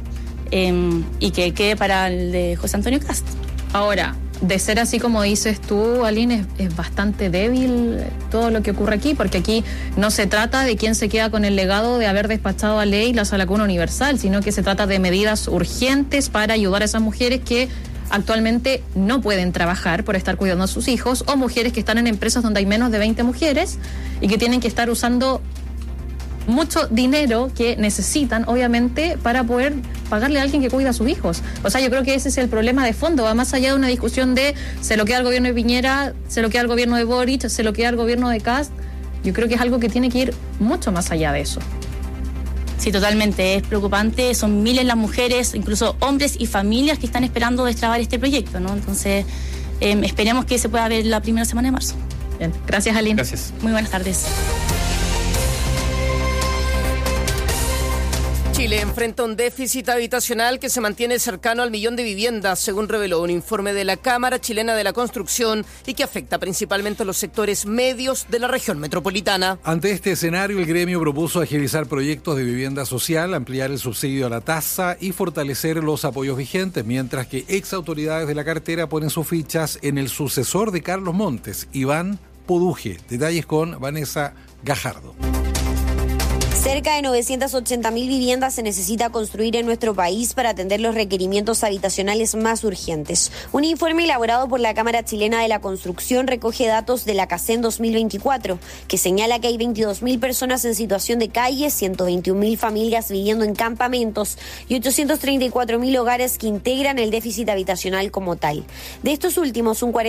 y que quede para el de José Antonio Kast. Ahora, de ser así como dices tú, Aline, es bastante débil todo lo que ocurre aquí, porque aquí no se trata de quién se queda con el legado de haber despachado a ley la sala cuna universal, sino que se trata de medidas urgentes para ayudar a esas mujeres que actualmente no pueden trabajar por estar cuidando a sus hijos, o mujeres que están en empresas donde hay menos de 20 mujeres y que tienen que estar usando mucho dinero que necesitan, obviamente, para poder pagarle a alguien que cuida a sus hijos. O sea, yo creo que ese es el problema de fondo, va más allá de una discusión de se lo queda al gobierno de Piñera, se lo queda al gobierno de Boric, se lo queda al gobierno de Kast. Yo creo que es algo que tiene que ir mucho más allá de eso. Sí, totalmente, es preocupante, son miles las mujeres, incluso hombres y familias que están esperando destrabar este proyecto, ¿no? Entonces, esperemos que se pueda ver la primera semana de marzo. Bien, gracias, Aline. Gracias. Muy buenas tardes. Chile enfrenta un déficit habitacional que se mantiene cercano al 1.000.000 de viviendas, según reveló un informe de la Cámara Chilena de la Construcción y que afecta principalmente a los sectores medios de la región metropolitana. Ante este escenario, el gremio propuso agilizar proyectos de vivienda social, ampliar el subsidio a la tasa y fortalecer los apoyos vigentes, mientras que ex autoridades de la cartera ponen sus fichas en el sucesor de Carlos Montes, Iván Poduje. Detalles con Vanessa Gajardo. Cerca de 980.000 viviendas se necesita construir en nuestro país para atender los requerimientos habitacionales más urgentes. Un informe elaborado por la Cámara Chilena de la Construcción recoge datos de la CACEN 2024, que señala que hay 22.000 personas en situación de calle, 121.000 familias viviendo en campamentos y 834.000 hogares que integran el déficit habitacional como tal. De estos últimos, un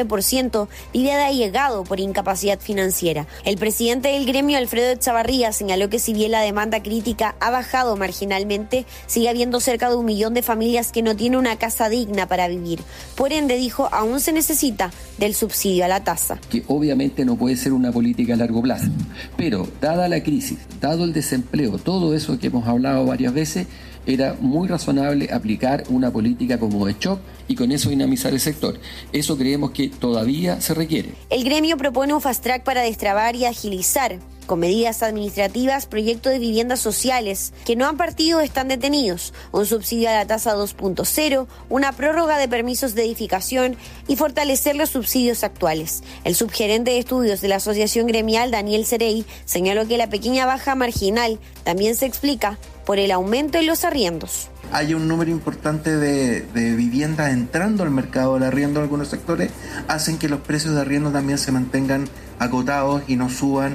49% vive allegado por incapacidad financiera. El presidente del gremio, Alfredo Echavarría, señaló que si bien la demanda crítica ha bajado marginalmente, sigue habiendo cerca de 1 millón de familias que no tienen una casa digna para vivir. Por ende, dijo, aún se necesita del subsidio a la tasa. Que obviamente no puede ser una política a largo plazo, pero dada la crisis, dado el desempleo, todo eso que hemos hablado varias veces, era muy razonable aplicar una política como de shock y con eso dinamizar el sector. Eso creemos que todavía se requiere. El gremio propone un fast track para destrabar y agilizar, con medidas administrativas, proyectos de viviendas sociales que no han partido o están detenidos, un subsidio a la tasa 2.0, una prórroga de permisos de edificación y fortalecer los subsidios actuales. El subgerente de estudios de la Asociación Gremial, Daniel Cerey, señaló que la pequeña baja marginal también se explica por el aumento en los arriendos. Hay un número importante de viviendas entrando al mercado del arriendo en algunos sectores, hacen que los precios de arriendo también se mantengan acotados y no suban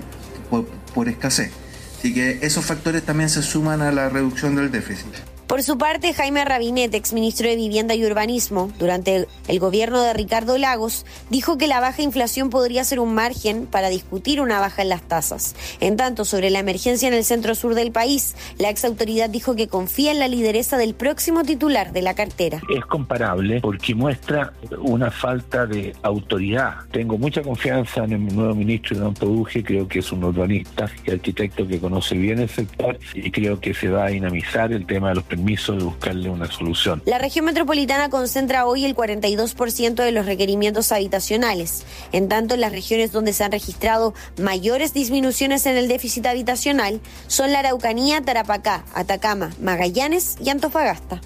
por escasez. Así que esos factores también se suman a la reducción del déficit. Por su parte, Jaime Rabinet, exministro de Vivienda y Urbanismo, durante el gobierno de Ricardo Lagos, dijo que la baja inflación podría ser un margen para discutir una baja en las tasas. En tanto, sobre la emergencia en el centro-sur del país, la exautoridad dijo que confía en la lideresa del próximo titular de la cartera. Es comparable porque muestra una falta de autoridad. Tengo mucha confianza en el nuevo ministro Iván Produje, creo que es un urbanista y arquitecto que conoce bien el sector y creo que se va a dinamizar el tema de los permiso de buscarle una solución. La región metropolitana concentra hoy el 42% de los requerimientos habitacionales. En tanto, en las regiones donde se han registrado mayores disminuciones en el déficit habitacional son la Araucanía, Tarapacá, Atacama, Magallanes y Antofagasta.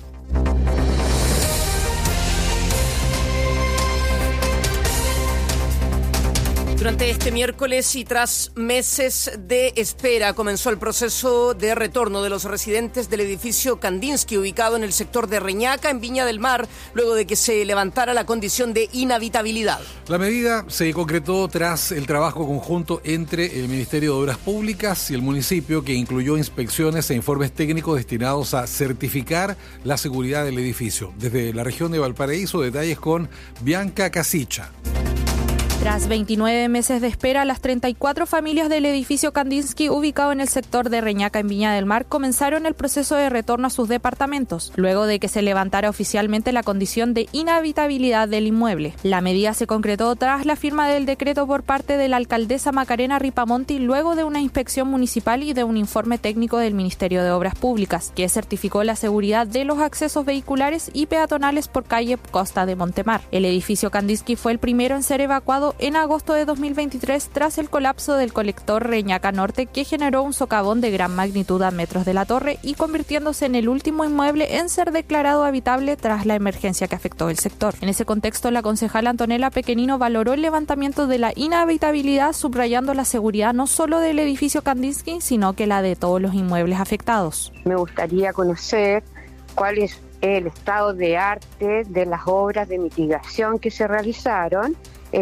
Durante este miércoles y tras meses de espera, comenzó el proceso de retorno de los residentes del edificio Kandinsky, ubicado en el sector de Reñaca, en Viña del Mar, luego de que se levantara la condición de inhabitabilidad. La medida se concretó tras el trabajo conjunto entre el Ministerio de Obras Públicas y el municipio, que incluyó inspecciones e informes técnicos destinados a certificar la seguridad del edificio. Desde la región de Valparaíso, detalles con Bianca Casicha. Tras 29 meses de espera, las 34 familias del edificio Kandinsky, ubicado en el sector de Reñaca, en Viña del Mar, comenzaron el proceso de retorno a sus departamentos, luego de que se levantara oficialmente la condición de inhabitabilidad del inmueble. La medida se concretó tras la firma del decreto por parte de la alcaldesa Macarena Ripamonti, luego de una inspección municipal y de un informe técnico del Ministerio de Obras Públicas, que certificó la seguridad de los accesos vehiculares y peatonales por calle Costa de Montemar. El edificio Kandinsky fue el primero en ser evacuado en agosto de 2023 tras el colapso del colector Reñaca Norte, que generó un socavón de gran magnitud a metros de la torre y convirtiéndose en el último inmueble en ser declarado habitable tras la emergencia que afectó el sector. En ese contexto, la concejala Antonella Pequenino valoró el levantamiento de la inhabitabilidad, subrayando la seguridad no solo del edificio Kandinsky, sino que la de todos los inmuebles afectados. Me gustaría conocer cuál es el estado de arte de las obras de mitigación que se realizaron,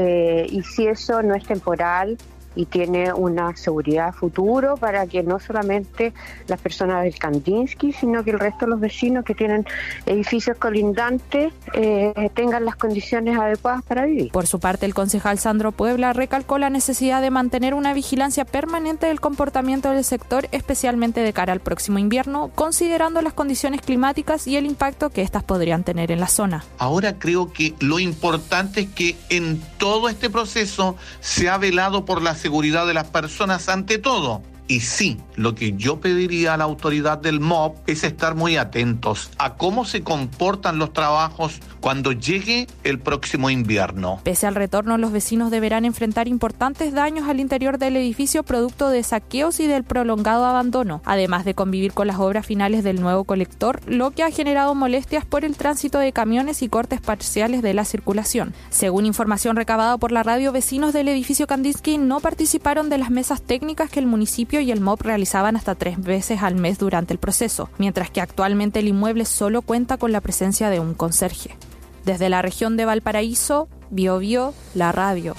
y si eso no es temporal y tiene una seguridad futuro para que no solamente las personas del Kandinsky, sino que el resto de los vecinos que tienen edificios colindantes tengan las condiciones adecuadas para vivir. Por su parte, el concejal Sandro Puebla recalcó la necesidad de mantener una vigilancia permanente del comportamiento del sector, especialmente de cara al próximo invierno, considerando las condiciones climáticas y el impacto que estas podrían tener en la zona. Ahora creo que lo importante es que en todo este proceso se ha velado por la seguridad de las personas ante todo. Y sí, lo que yo pediría a la autoridad del MOB es estar muy atentos a cómo se comportan los trabajos cuando llegue el próximo invierno. Pese al retorno, los vecinos deberán enfrentar importantes daños al interior del edificio producto de saqueos y del prolongado abandono, además de convivir con las obras finales del nuevo colector, lo que ha generado molestias por el tránsito de camiones y cortes parciales de la circulación. Según información recabada por la radio, vecinos del edificio Kandinsky no participaron de las mesas técnicas que el municipio municipio y el MOP realizaban hasta 3 veces al mes durante el proceso, mientras que actualmente el inmueble solo cuenta con la presencia de un conserje. Desde la región de Valparaíso, Biobío, la radio.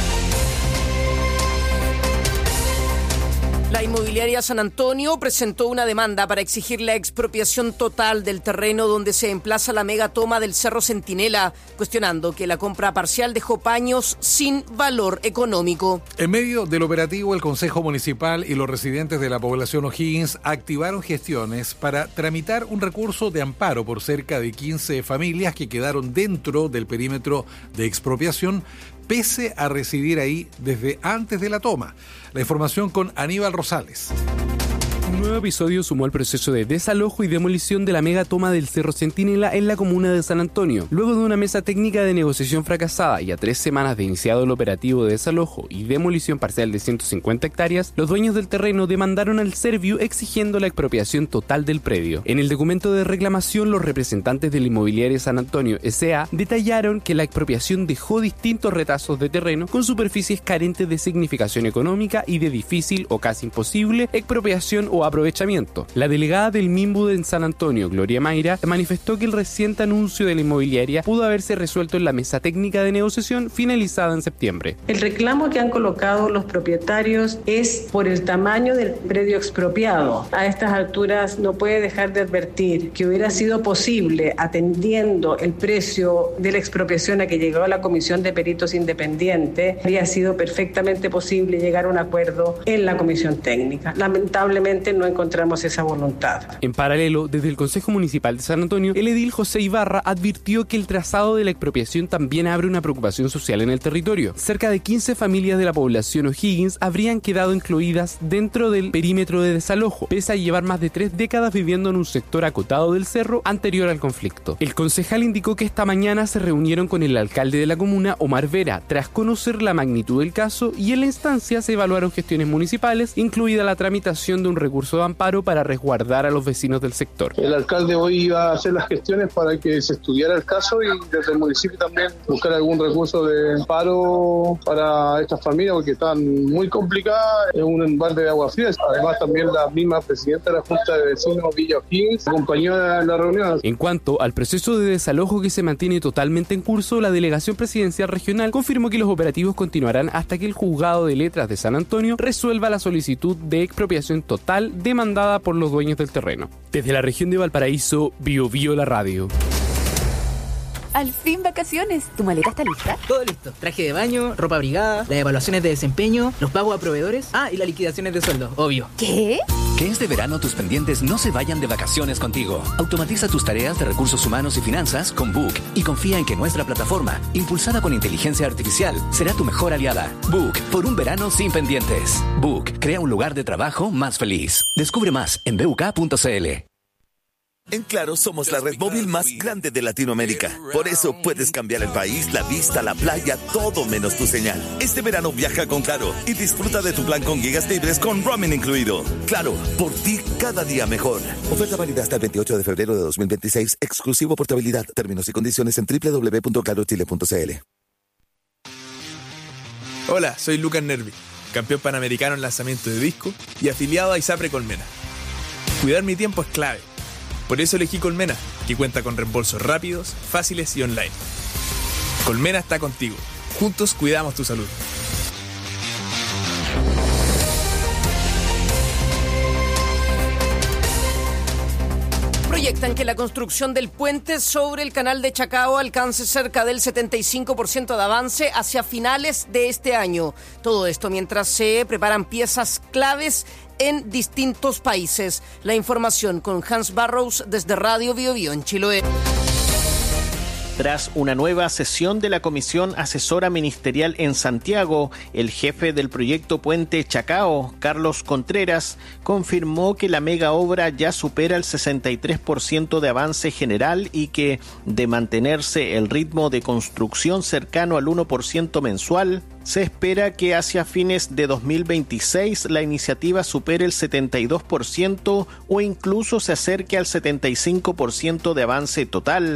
La inmobiliaria San Antonio presentó una demanda para exigir la expropiación total del terreno donde se emplaza la megatoma del Cerro Centinela, cuestionando que la compra parcial dejó paños sin valor económico. En medio del operativo, el Consejo Municipal y los residentes de la población O'Higgins activaron gestiones para tramitar un recurso de amparo por cerca de 15 familias que quedaron dentro del perímetro de expropiación, pese a residir ahí desde antes de la toma. La información con Aníbal Rosales. Un nuevo episodio sumó al proceso de desalojo y demolición de la megatoma del Cerro Centinela en la comuna de San Antonio. Luego de una mesa técnica de negociación fracasada y a 3 semanas de iniciado el operativo de desalojo y demolición parcial de 150 hectáreas, los dueños del terreno demandaron al Serviu exigiendo la expropiación total del predio. En el documento de reclamación, los representantes de la inmobiliaria San Antonio S.A. detallaron que la expropiación dejó distintos retazos de terreno con superficies carentes de significación económica y de difícil o casi imposible expropiación o aprovechamiento. La delegada del MIMBU en San Antonio, Gloria Mayra, manifestó que el reciente anuncio de la inmobiliaria pudo haberse resuelto en la mesa técnica de negociación finalizada en septiembre. El reclamo que han colocado los propietarios es por el tamaño del predio expropiado. A estas alturas no puede dejar de advertir que hubiera sido posible, atendiendo el precio de la expropiación a que llegó la Comisión de Peritos Independiente, habría sido perfectamente posible llegar a un acuerdo en la Comisión Técnica. Lamentablemente no encontramos esa voluntad. En paralelo, desde el Consejo Municipal de San Antonio, el edil José Ibarra advirtió que el trazado de la expropiación también abre una preocupación social en el territorio. Cerca de 15 familias de la población O'Higgins habrían quedado incluidas dentro del perímetro de desalojo, pese a llevar más de 3 décadas viviendo en un sector acotado del cerro anterior al conflicto. El concejal indicó que esta mañana se reunieron con el alcalde de la comuna, Omar Vera, tras conocer la magnitud del caso, y en la instancia se evaluaron gestiones municipales, incluida la tramitación de un recurso de amparo para resguardar a los vecinos del sector. El alcalde hoy iba a hacer las gestiones para que se estudiara el caso y desde el municipio también buscar algún recurso de amparo para estas familias porque están muy complicadas, es un balde de agua fría. Además también la misma presidenta de la Junta de Vecinos Villa O'Higgins acompañó en la reunión. En cuanto al proceso de desalojo que se mantiene totalmente en curso, la delegación presidencial regional confirmó que los operativos continuarán hasta que el juzgado de letras de San Antonio resuelva la solicitud de expropiación total demandada por los dueños del terreno. Desde la región de Valparaíso, Biobío la radio. Al fin vacaciones. ¿Tu maleta está lista? Todo listo. Traje de baño, ropa abrigada, las evaluaciones de desempeño, los pagos a proveedores. Y las liquidaciones de sueldo, obvio. ¿Qué? Que este verano tus pendientes no se vayan de vacaciones contigo. Automatiza tus tareas de recursos humanos y finanzas con Book y confía en que nuestra plataforma, impulsada con inteligencia artificial, será tu mejor aliada. Book, por un verano sin pendientes. Book, crea un lugar de trabajo más feliz. Descubre más en buk.cl. En Claro somos la red móvil más grande de Latinoamérica. Por eso puedes cambiar el país, la vista, la playa, todo menos tu señal. Este verano viaja con Claro y disfruta de tu plan con gigas libres con roaming incluido. Claro, por ti cada día mejor. Oferta válida hasta el 28 de febrero de 2026. Exclusivo portabilidad. Términos y condiciones en www.clarochile.cl. Hola, soy Lucas Nervi, campeón panamericano en lanzamiento de disco y afiliado a ISAPRE Colmena. Cuidar mi tiempo es clave. Por eso elegí Colmena, que cuenta con reembolsos rápidos, fáciles y online. Colmena está contigo. Juntos cuidamos tu salud. Proyectan que la construcción del puente sobre el canal de Chacao alcance cerca del 75% de avance hacia finales de este año. Todo esto mientras se preparan piezas claves en distintos países. La información con Hans Barrows desde Radio Biobío en Chiloé. Tras una nueva sesión de la Comisión Asesora Ministerial en Santiago, el jefe del proyecto Puente Chacao, Carlos Contreras, confirmó que la mega obra ya supera el 63% de avance general y que, de mantenerse el ritmo de construcción cercano al 1% mensual, se espera que hacia fines de 2026 la iniciativa supere el 72% o incluso se acerque al 75% de avance total.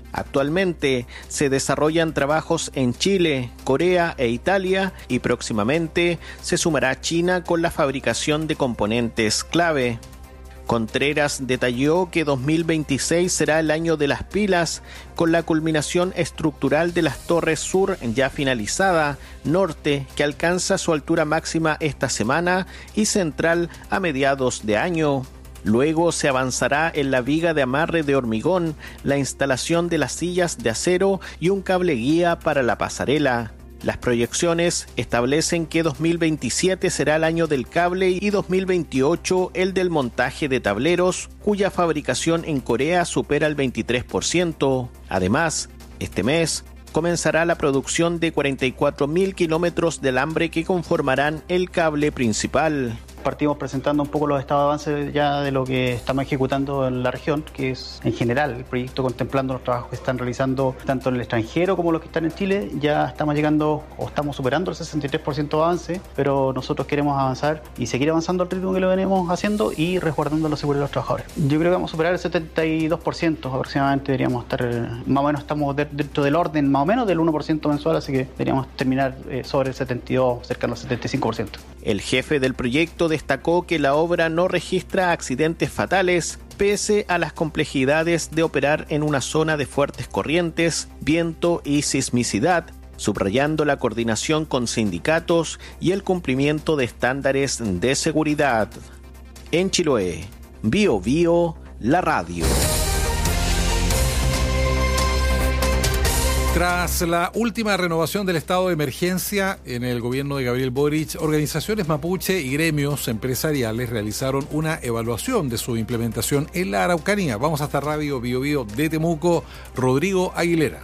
Actualmente se desarrollan trabajos en Chile, Corea e Italia y próximamente se sumará China con la fabricación de componentes clave. Contreras detalló que 2026 será el año de las pilas, con la culminación estructural de las torres sur ya finalizada, norte que alcanza su altura máxima esta semana y central a mediados de año. Luego se avanzará en la viga de amarre de hormigón, la instalación de las sillas de acero y un cable guía para la pasarela. Las proyecciones establecen que 2027 será el año del cable y 2028 el del montaje de tableros, cuya fabricación en Corea supera el 23%. Además, este mes comenzará la producción de 44.000 kilómetros de alambre que conformarán el cable principal. Partimos presentando un poco los estados de avance ya de lo que estamos ejecutando en la región, que es en general el proyecto contemplando los trabajos que están realizando tanto en el extranjero como los que están en Chile. Ya estamos llegando o estamos superando el 63% de avance, pero nosotros queremos avanzar y seguir avanzando al ritmo que lo venimos haciendo y resguardando la seguridad de los trabajadores. Yo creo que vamos a superar el 72% aproximadamente, deberíamos estar, más o menos estamos dentro del orden más o menos del 1% mensual, así que deberíamos terminar sobre el 72, cercano al 75%. El jefe del proyecto destacó que la obra no registra accidentes fatales, pese a las complejidades de operar en una zona de fuertes corrientes, viento y sismicidad, subrayando la coordinación con sindicatos y el cumplimiento de estándares de seguridad. En Chiloé, Bio Bio, la radio. Tras la última renovación del estado de emergencia en el gobierno de Gabriel Boric, organizaciones mapuche y gremios empresariales realizaron una evaluación de su implementación en la Araucanía. Vamos hasta Radio Bio Bio de Temuco, Rodrigo Aguilera.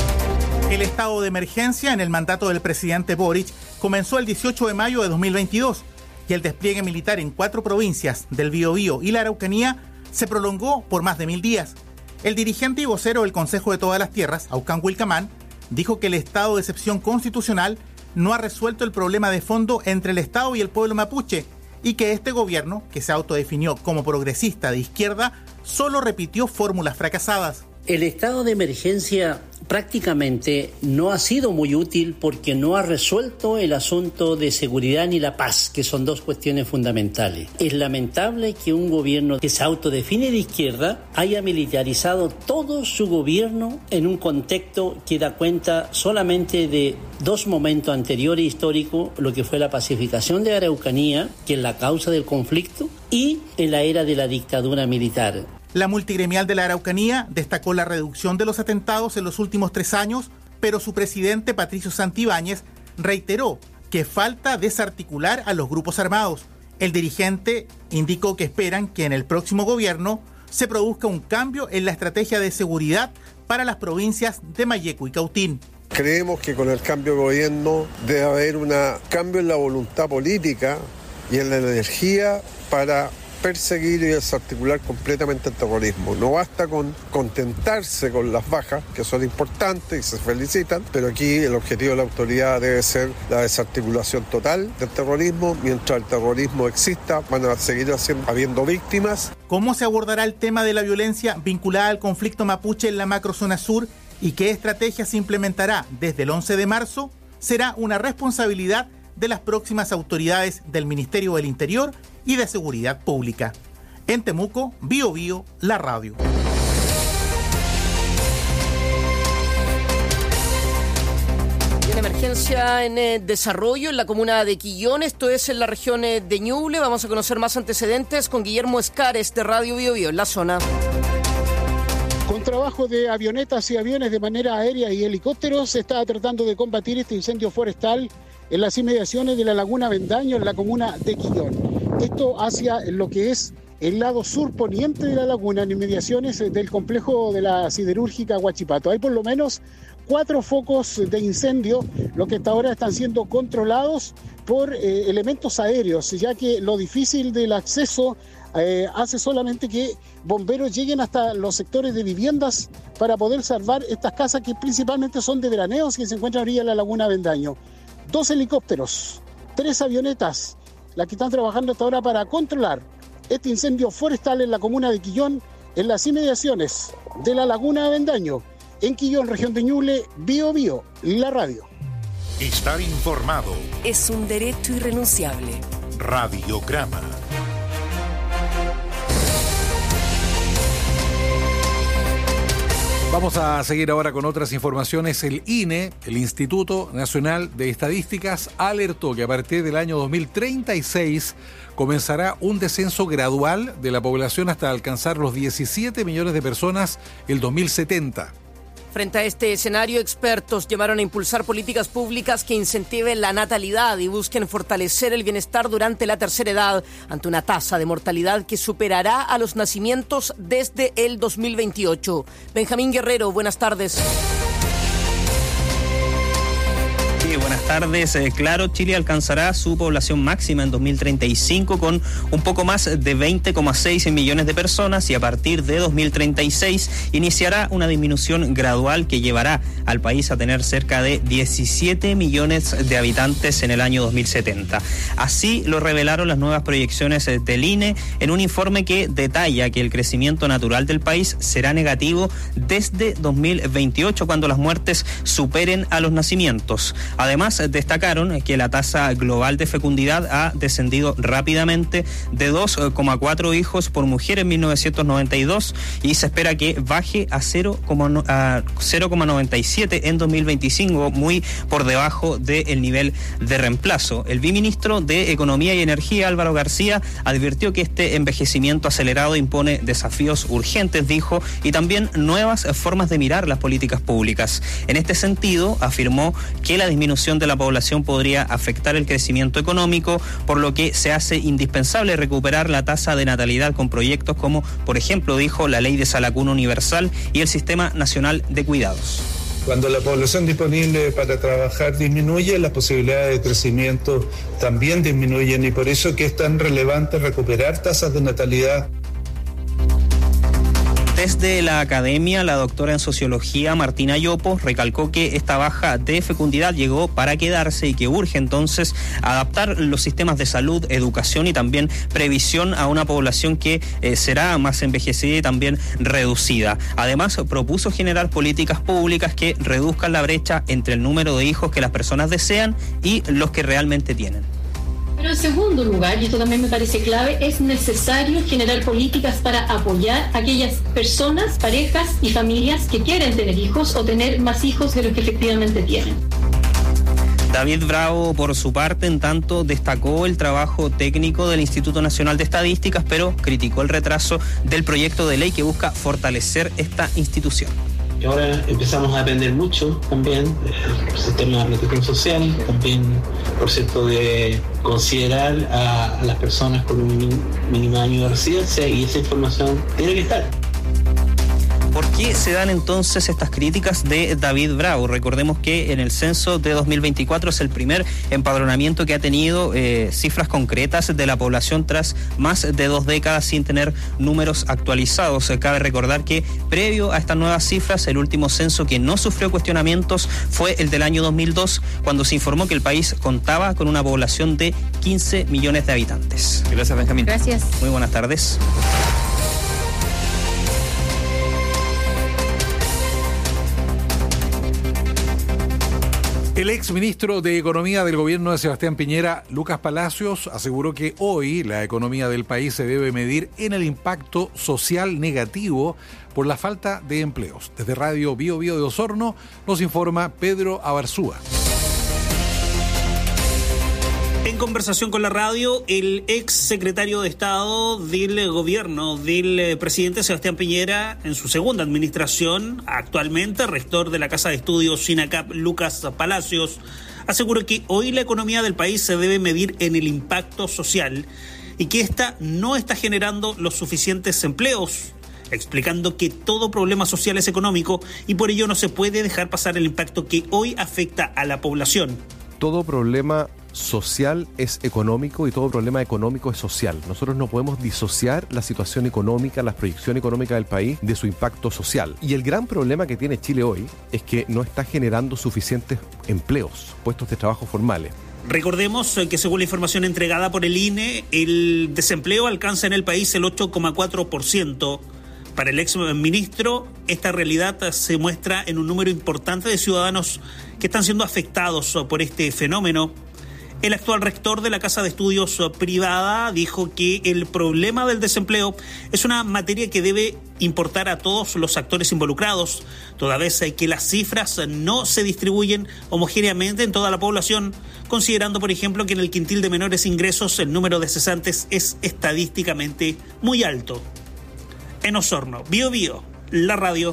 El estado de emergencia en el mandato del presidente Boric comenzó el 18 de mayo de 2022 y el despliegue militar en 4 provincias del Biobío y la Araucanía se prolongó por más de 1000 días. El dirigente y vocero del Consejo de Todas las Tierras, Aucán Wilcamán, dijo que el estado de excepción constitucional no ha resuelto el problema de fondo entre el Estado y el pueblo mapuche y que este gobierno, que se autodefinió como progresista de izquierda, solo repitió fórmulas fracasadas. El estado de emergencia prácticamente no ha sido muy útil porque no ha resuelto el asunto de seguridad ni la paz, que son 2 cuestiones fundamentales. Es lamentable que un gobierno que se autodefine de izquierda haya militarizado todo su gobierno en un contexto que da cuenta solamente de 2 momentos anteriores históricos, lo que fue la pacificación de Araucanía, que es la causa del conflicto, y en la era de la dictadura militar. La multigremial de la Araucanía destacó la reducción de los atentados en los últimos 3 años, pero su presidente Patricio Santibáñez reiteró que falta desarticular a los grupos armados. El dirigente indicó que esperan que en el próximo gobierno se produzca un cambio en la estrategia de seguridad para las provincias de Mayeco y Cautín. Creemos que con el cambio de gobierno debe haber un cambio en la voluntad política y en la energía para perseguir y desarticular completamente el terrorismo. No basta con contentarse con las bajas, que son importantes y se felicitan, pero aquí el objetivo de la autoridad debe ser la desarticulación total del terrorismo. Mientras el terrorismo exista, van a seguir habiendo víctimas. ¿Cómo se abordará el tema de la violencia vinculada al conflicto mapuche en la macrozona sur y qué estrategia se implementará desde el 11 de marzo? Será una responsabilidad de las próximas autoridades del Ministerio del Interior y de Seguridad Pública. En Temuco, Bio Bio, la radio. En emergencia en desarrollo en la comuna de Quillón, esto es en la región de Ñuble. Vamos a conocer más antecedentes con Guillermo Escares de Radio Bio Bio en la zona. Con trabajo de avionetas y aviones de manera aérea y helicópteros se está tratando de combatir este incendio forestal en las inmediaciones de la laguna Vendaño, en la comuna de Quillón. Esto hacia lo que es el lado surponiente de la laguna, en inmediaciones del complejo de la siderúrgica Huachipato. Hay por lo menos 4 focos de incendio, lo que hasta ahora están siendo controlados por elementos aéreos, ya que lo difícil del acceso hace solamente que bomberos lleguen hasta los sectores de viviendas para poder salvar estas casas que principalmente son de veraneos que se encuentran a orilla de la laguna Vendaño. 2 helicópteros, 3 avionetas, las que están trabajando hasta ahora para controlar este incendio forestal en la comuna de Quillón, en las inmediaciones de la laguna Vendaño. En Quillón, región de Ñuble, Bio Bio, la radio. Estar informado es un derecho irrenunciable. Radiograma. Vamos a seguir ahora con otras informaciones. El INE, el Instituto Nacional de Estadísticas, alertó que a partir del año 2036 comenzará un descenso gradual de la población hasta alcanzar los 17 millones de personas el 2070. Frente a este escenario, expertos llamaron a impulsar políticas públicas que incentiven la natalidad y busquen fortalecer el bienestar durante la tercera edad ante una tasa de mortalidad que superará a los nacimientos desde el 2028. Benjamín Guerrero, buenas tardes. Buenas tardes. Claro, Chile alcanzará su población máxima en 2035 con un poco más de 20,6 millones de personas y a partir de 2036 iniciará una disminución gradual que llevará al país a tener cerca de 17 millones de habitantes en el año 2070. Así lo revelaron las nuevas proyecciones del INE en un informe que detalla que el crecimiento natural del país será negativo desde 2028 cuando las muertes superen a los nacimientos. Además, destacaron que la tasa global de fecundidad ha descendido rápidamente de 2,4 hijos por mujer en 1992 y se espera que baje a 0,97 en 2025, muy por debajo del nivel de reemplazo. El viceministro de Economía y Energía, Álvaro García, advirtió que este envejecimiento acelerado impone desafíos urgentes, dijo, y también nuevas formas de mirar las políticas públicas. En este sentido, afirmó que la disminución de la población podría afectar el crecimiento económico, por lo que se hace indispensable recuperar la tasa de natalidad con proyectos como, por ejemplo, dijo, la Ley de Sala Cuna Universal y el Sistema Nacional de Cuidados. Cuando la población disponible para trabajar disminuye, las posibilidades de crecimiento también disminuyen y por eso que es tan relevante recuperar tasas de natalidad. Desde la academia, la doctora en sociología Martina Yopo recalcó que esta baja de fecundidad llegó para quedarse y que urge entonces adaptar los sistemas de salud, educación y también previsión a una población que será más envejecida y también reducida. Además, propuso generar políticas públicas que reduzcan la brecha entre el número de hijos que las personas desean y los que realmente tienen. Pero en segundo lugar, y esto también me parece clave, es necesario generar políticas para apoyar a aquellas personas, parejas y familias que quieren tener hijos o tener más hijos de los que efectivamente tienen. David Bravo, por su parte, en tanto, destacó el trabajo técnico del Instituto Nacional de Estadísticas, pero criticó el retraso del proyecto de ley que busca fortalecer esta institución. Y ahora empezamos a depender mucho también del sistema de protección social, también, por cierto, de considerar a las personas con un mínimo año de residencia y esa información tiene que estar. ¿Por qué se dan entonces estas críticas de David Bravo? Recordemos que en el censo de 2024 es el primer empadronamiento que ha tenido cifras concretas de la población tras más de 2 décadas sin tener números actualizados. Cabe recordar que previo a estas nuevas cifras, el último censo que no sufrió cuestionamientos fue el del año 2002, cuando se informó que el país contaba con una población de 15 millones de habitantes. Gracias, Benjamín. Gracias. Muy buenas tardes. El exministro de Economía del gobierno de Sebastián Piñera, Lucas Palacios, aseguró que hoy la economía del país se debe medir en el impacto social negativo por la falta de empleos. Desde Radio Bio Bio de Osorno nos informa Pedro Abarzúa. En conversación con la radio, el ex secretario de Estado del gobierno del presidente Sebastián Piñera, en su segunda administración, actualmente rector de la Casa de Estudios SINACAP, Lucas Palacios, aseguró que hoy la economía del país se debe medir en el impacto social y que ésta no está generando los suficientes empleos, explicando que todo problema social es económico y por ello no se puede dejar pasar el impacto que hoy afecta a la población. Todo problema social es económico y todo problema económico es social. Nosotros no podemos disociar la situación económica, la proyección económica del país de su impacto social. Y el gran problema que tiene Chile hoy es que no está generando suficientes empleos, puestos de trabajo formales. Recordemos que según la información entregada por el INE, el desempleo alcanza en el país el 8,4%. Para el ex ministro, esta realidad se muestra en un número importante de ciudadanos que están siendo afectados por este fenómeno. El actual rector de la Casa de Estudios Privada dijo que el problema del desempleo es una materia que debe importar a todos los actores involucrados, toda vez que las cifras no se distribuyen homogéneamente en toda la población, considerando, por ejemplo, que en el quintil de menores ingresos el número de cesantes es estadísticamente muy alto. En Osorno, Bío Bío, la radio.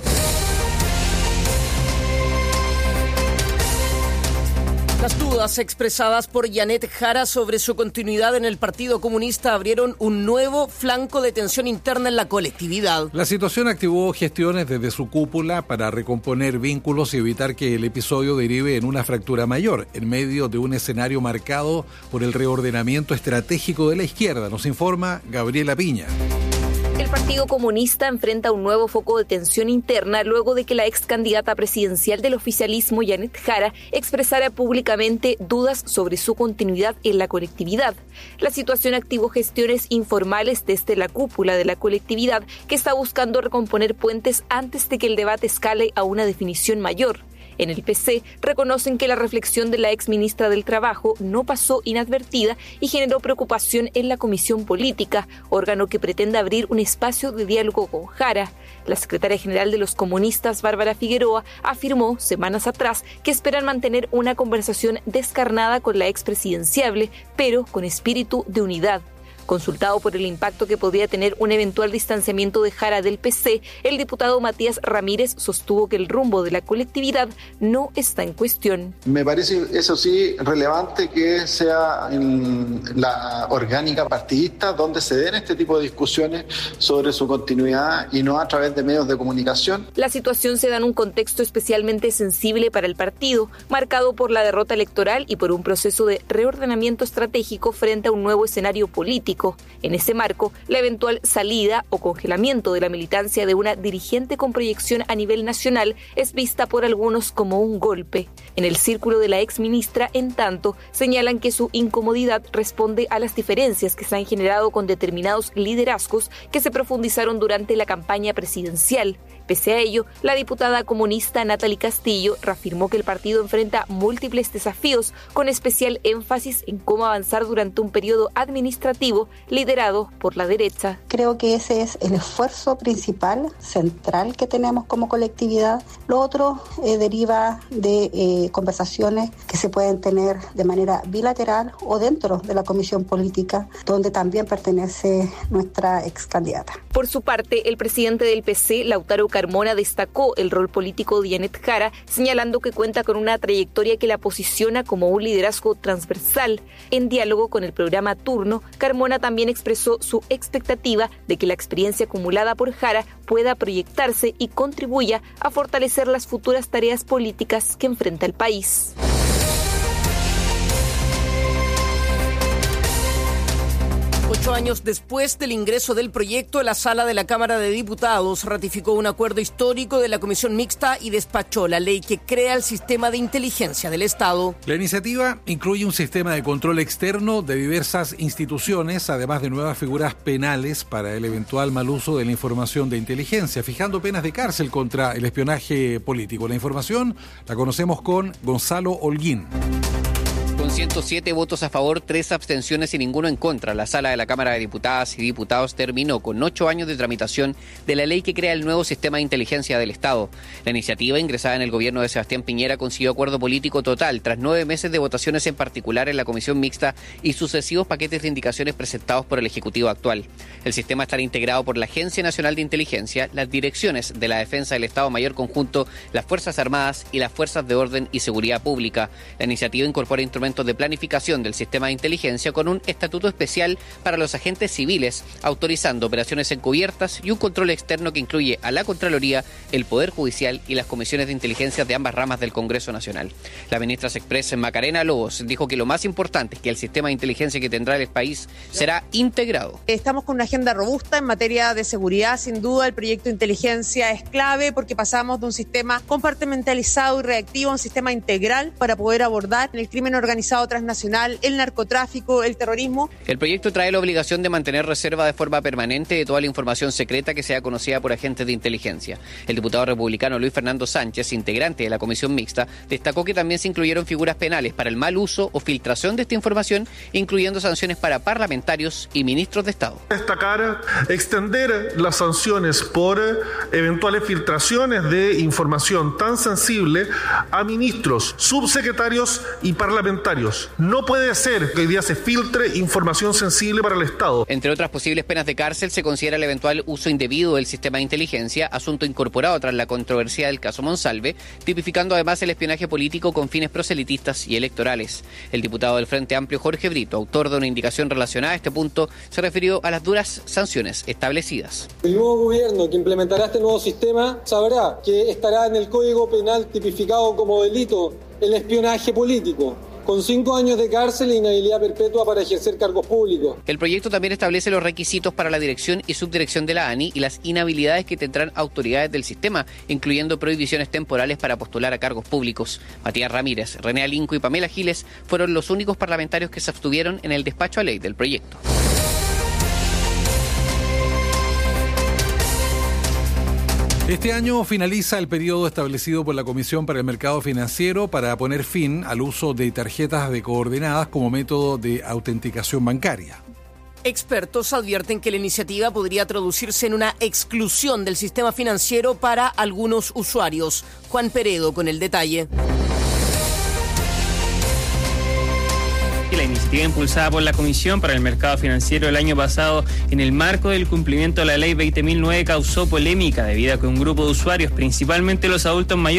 Las dudas expresadas por Janet Jara sobre su continuidad en el Partido Comunista abrieron un nuevo flanco de tensión interna en la colectividad. La situación activó gestiones desde su cúpula para recomponer vínculos y evitar que el episodio derive en una fractura mayor, en medio de un escenario marcado por el reordenamiento estratégico de la izquierda, nos informa Gabriela Piña. El Partido Comunista enfrenta un nuevo foco de tensión interna luego de que la ex candidata presidencial del oficialismo, Janet Jara, expresara públicamente dudas sobre su continuidad en la colectividad. La situación activó gestiones informales desde la cúpula de la colectividad, que está buscando recomponer puentes antes de que el debate escale a una definición mayor. En el PC reconocen que la reflexión de la exministra del Trabajo no pasó inadvertida y generó preocupación en la Comisión Política, órgano que pretende abrir un espacio de diálogo con Jara. La secretaria general de los comunistas, Bárbara Figueroa, afirmó semanas atrás que esperan mantener una conversación descarnada con la expresidenciable, pero con espíritu de unidad. Consultado por el impacto que podría tener un eventual distanciamiento de Jara del PC, el diputado Matías Ramírez sostuvo que el rumbo de la colectividad no está en cuestión. Me parece, eso sí, relevante que sea en la orgánica partidista donde se den este tipo de discusiones sobre su continuidad y no a través de medios de comunicación. La situación se da en un contexto especialmente sensible para el partido, marcado por la derrota electoral y por un proceso de reordenamiento estratégico frente a un nuevo escenario político. En ese marco, la eventual salida o congelamiento de la militancia de una dirigente con proyección a nivel nacional es vista por algunos como un golpe. En el círculo de la exministra, en tanto, señalan que su incomodidad responde a las diferencias que se han generado con determinados liderazgos que se profundizaron durante la campaña presidencial. Pese a ello, la diputada comunista Natalie Castillo reafirmó que el partido enfrenta múltiples desafíos, con especial énfasis en cómo avanzar durante un periodo administrativo liderado por la derecha. Creo que ese es el esfuerzo principal, central que tenemos como colectividad. Lo otro deriva de conversaciones que se pueden tener de manera bilateral o dentro de la comisión política, donde también pertenece nuestra ex candidata. Por su parte, el presidente del PC, Lautaro Carmona, destacó el rol político de Janet Jara, señalando que cuenta con una trayectoria que la posiciona como un liderazgo transversal. En diálogo con el programa Turno, Carmona también expresó su expectativa de que la experiencia acumulada por Jara pueda proyectarse y contribuya a fortalecer las futuras tareas políticas que enfrenta el país. Ocho años después del ingreso del proyecto, la Sala de la Cámara de Diputados ratificó un acuerdo histórico de la Comisión Mixta y despachó la ley que crea el sistema de inteligencia del Estado. La iniciativa incluye un sistema de control externo de diversas instituciones, además de nuevas figuras penales para el eventual mal uso de la información de inteligencia, fijando penas de cárcel contra el espionaje político. La información la conocemos con Gonzalo Holguín. Con 107 votos a favor, 3 abstenciones y ninguno en contra, la Sala de la Cámara de Diputadas y Diputados terminó con 8 años de tramitación de la ley que crea el nuevo sistema de inteligencia del Estado. La iniciativa, ingresada en el gobierno de Sebastián Piñera, consiguió acuerdo político total tras 9 meses de votaciones, en particular en la Comisión Mixta, y sucesivos paquetes de indicaciones presentados por el Ejecutivo actual. El sistema estará integrado por la Agencia Nacional de Inteligencia, las direcciones de la Defensa del Estado Mayor Conjunto, las Fuerzas Armadas y las Fuerzas de Orden y Seguridad Pública. La iniciativa incorpora instrumentos de planificación del sistema de inteligencia con un estatuto especial para los agentes civiles, autorizando operaciones encubiertas y un control externo que incluye a la Contraloría, el Poder Judicial y las comisiones de inteligencia de ambas ramas del Congreso Nacional. La ministra Express, Macarena Lobos, dijo que lo más importante es que el sistema de inteligencia que tendrá el país será integrado. Estamos con una agenda robusta en materia de seguridad. Sin duda, el proyecto de inteligencia es clave porque pasamos de un sistema compartimentalizado y reactivo a un sistema integral para poder abordar el crimen organizado organizado transnacional, el narcotráfico, el terrorismo. El proyecto trae la obligación de mantener reserva de forma permanente de toda la información secreta que sea conocida por agentes de inteligencia. El diputado republicano Luis Fernando Sánchez, integrante de la comisión mixta, destacó que también se incluyeron figuras penales para el mal uso o filtración de esta información, incluyendo sanciones para parlamentarios y ministros de Estado. Destacar, extender las sanciones por eventuales filtraciones de información tan sensible a ministros, subsecretarios y parlamentarios. No puede ser que hoy día se filtre información sensible para el Estado. Entre otras posibles penas de cárcel se considera el eventual uso indebido del sistema de inteligencia, asunto incorporado tras la controversia del caso Monsalve, tipificando además el espionaje político con fines proselitistas y electorales. El diputado del Frente Amplio Jorge Brito, autor de una indicación relacionada a este punto, se refirió a las duras sanciones establecidas. El nuevo gobierno que implementará este nuevo sistema sabrá que estará en el Código Penal tipificado como delito el espionaje político, con 5 años de cárcel e inhabilidad perpetua para ejercer cargos públicos. El proyecto también establece los requisitos para la dirección y subdirección de la ANI y las inhabilidades que tendrán autoridades del sistema, incluyendo prohibiciones temporales para postular a cargos públicos. Matías Ramírez, René Alinco y Pamela Giles fueron los únicos parlamentarios que se abstuvieron en el despacho a ley del proyecto. Este año finaliza el periodo establecido por la Comisión para el Mercado Financiero para poner fin al uso de tarjetas de coordenadas como método de autenticación bancaria. Expertos advierten que la iniciativa podría traducirse en una exclusión del sistema financiero para algunos usuarios. Juan Peredo con el detalle. La iniciativa impulsada por la Comisión para el Mercado Financiero el año pasado en el marco del cumplimiento de la Ley 20.009 causó polémica debido a que un grupo de usuarios, principalmente los adultos mayores,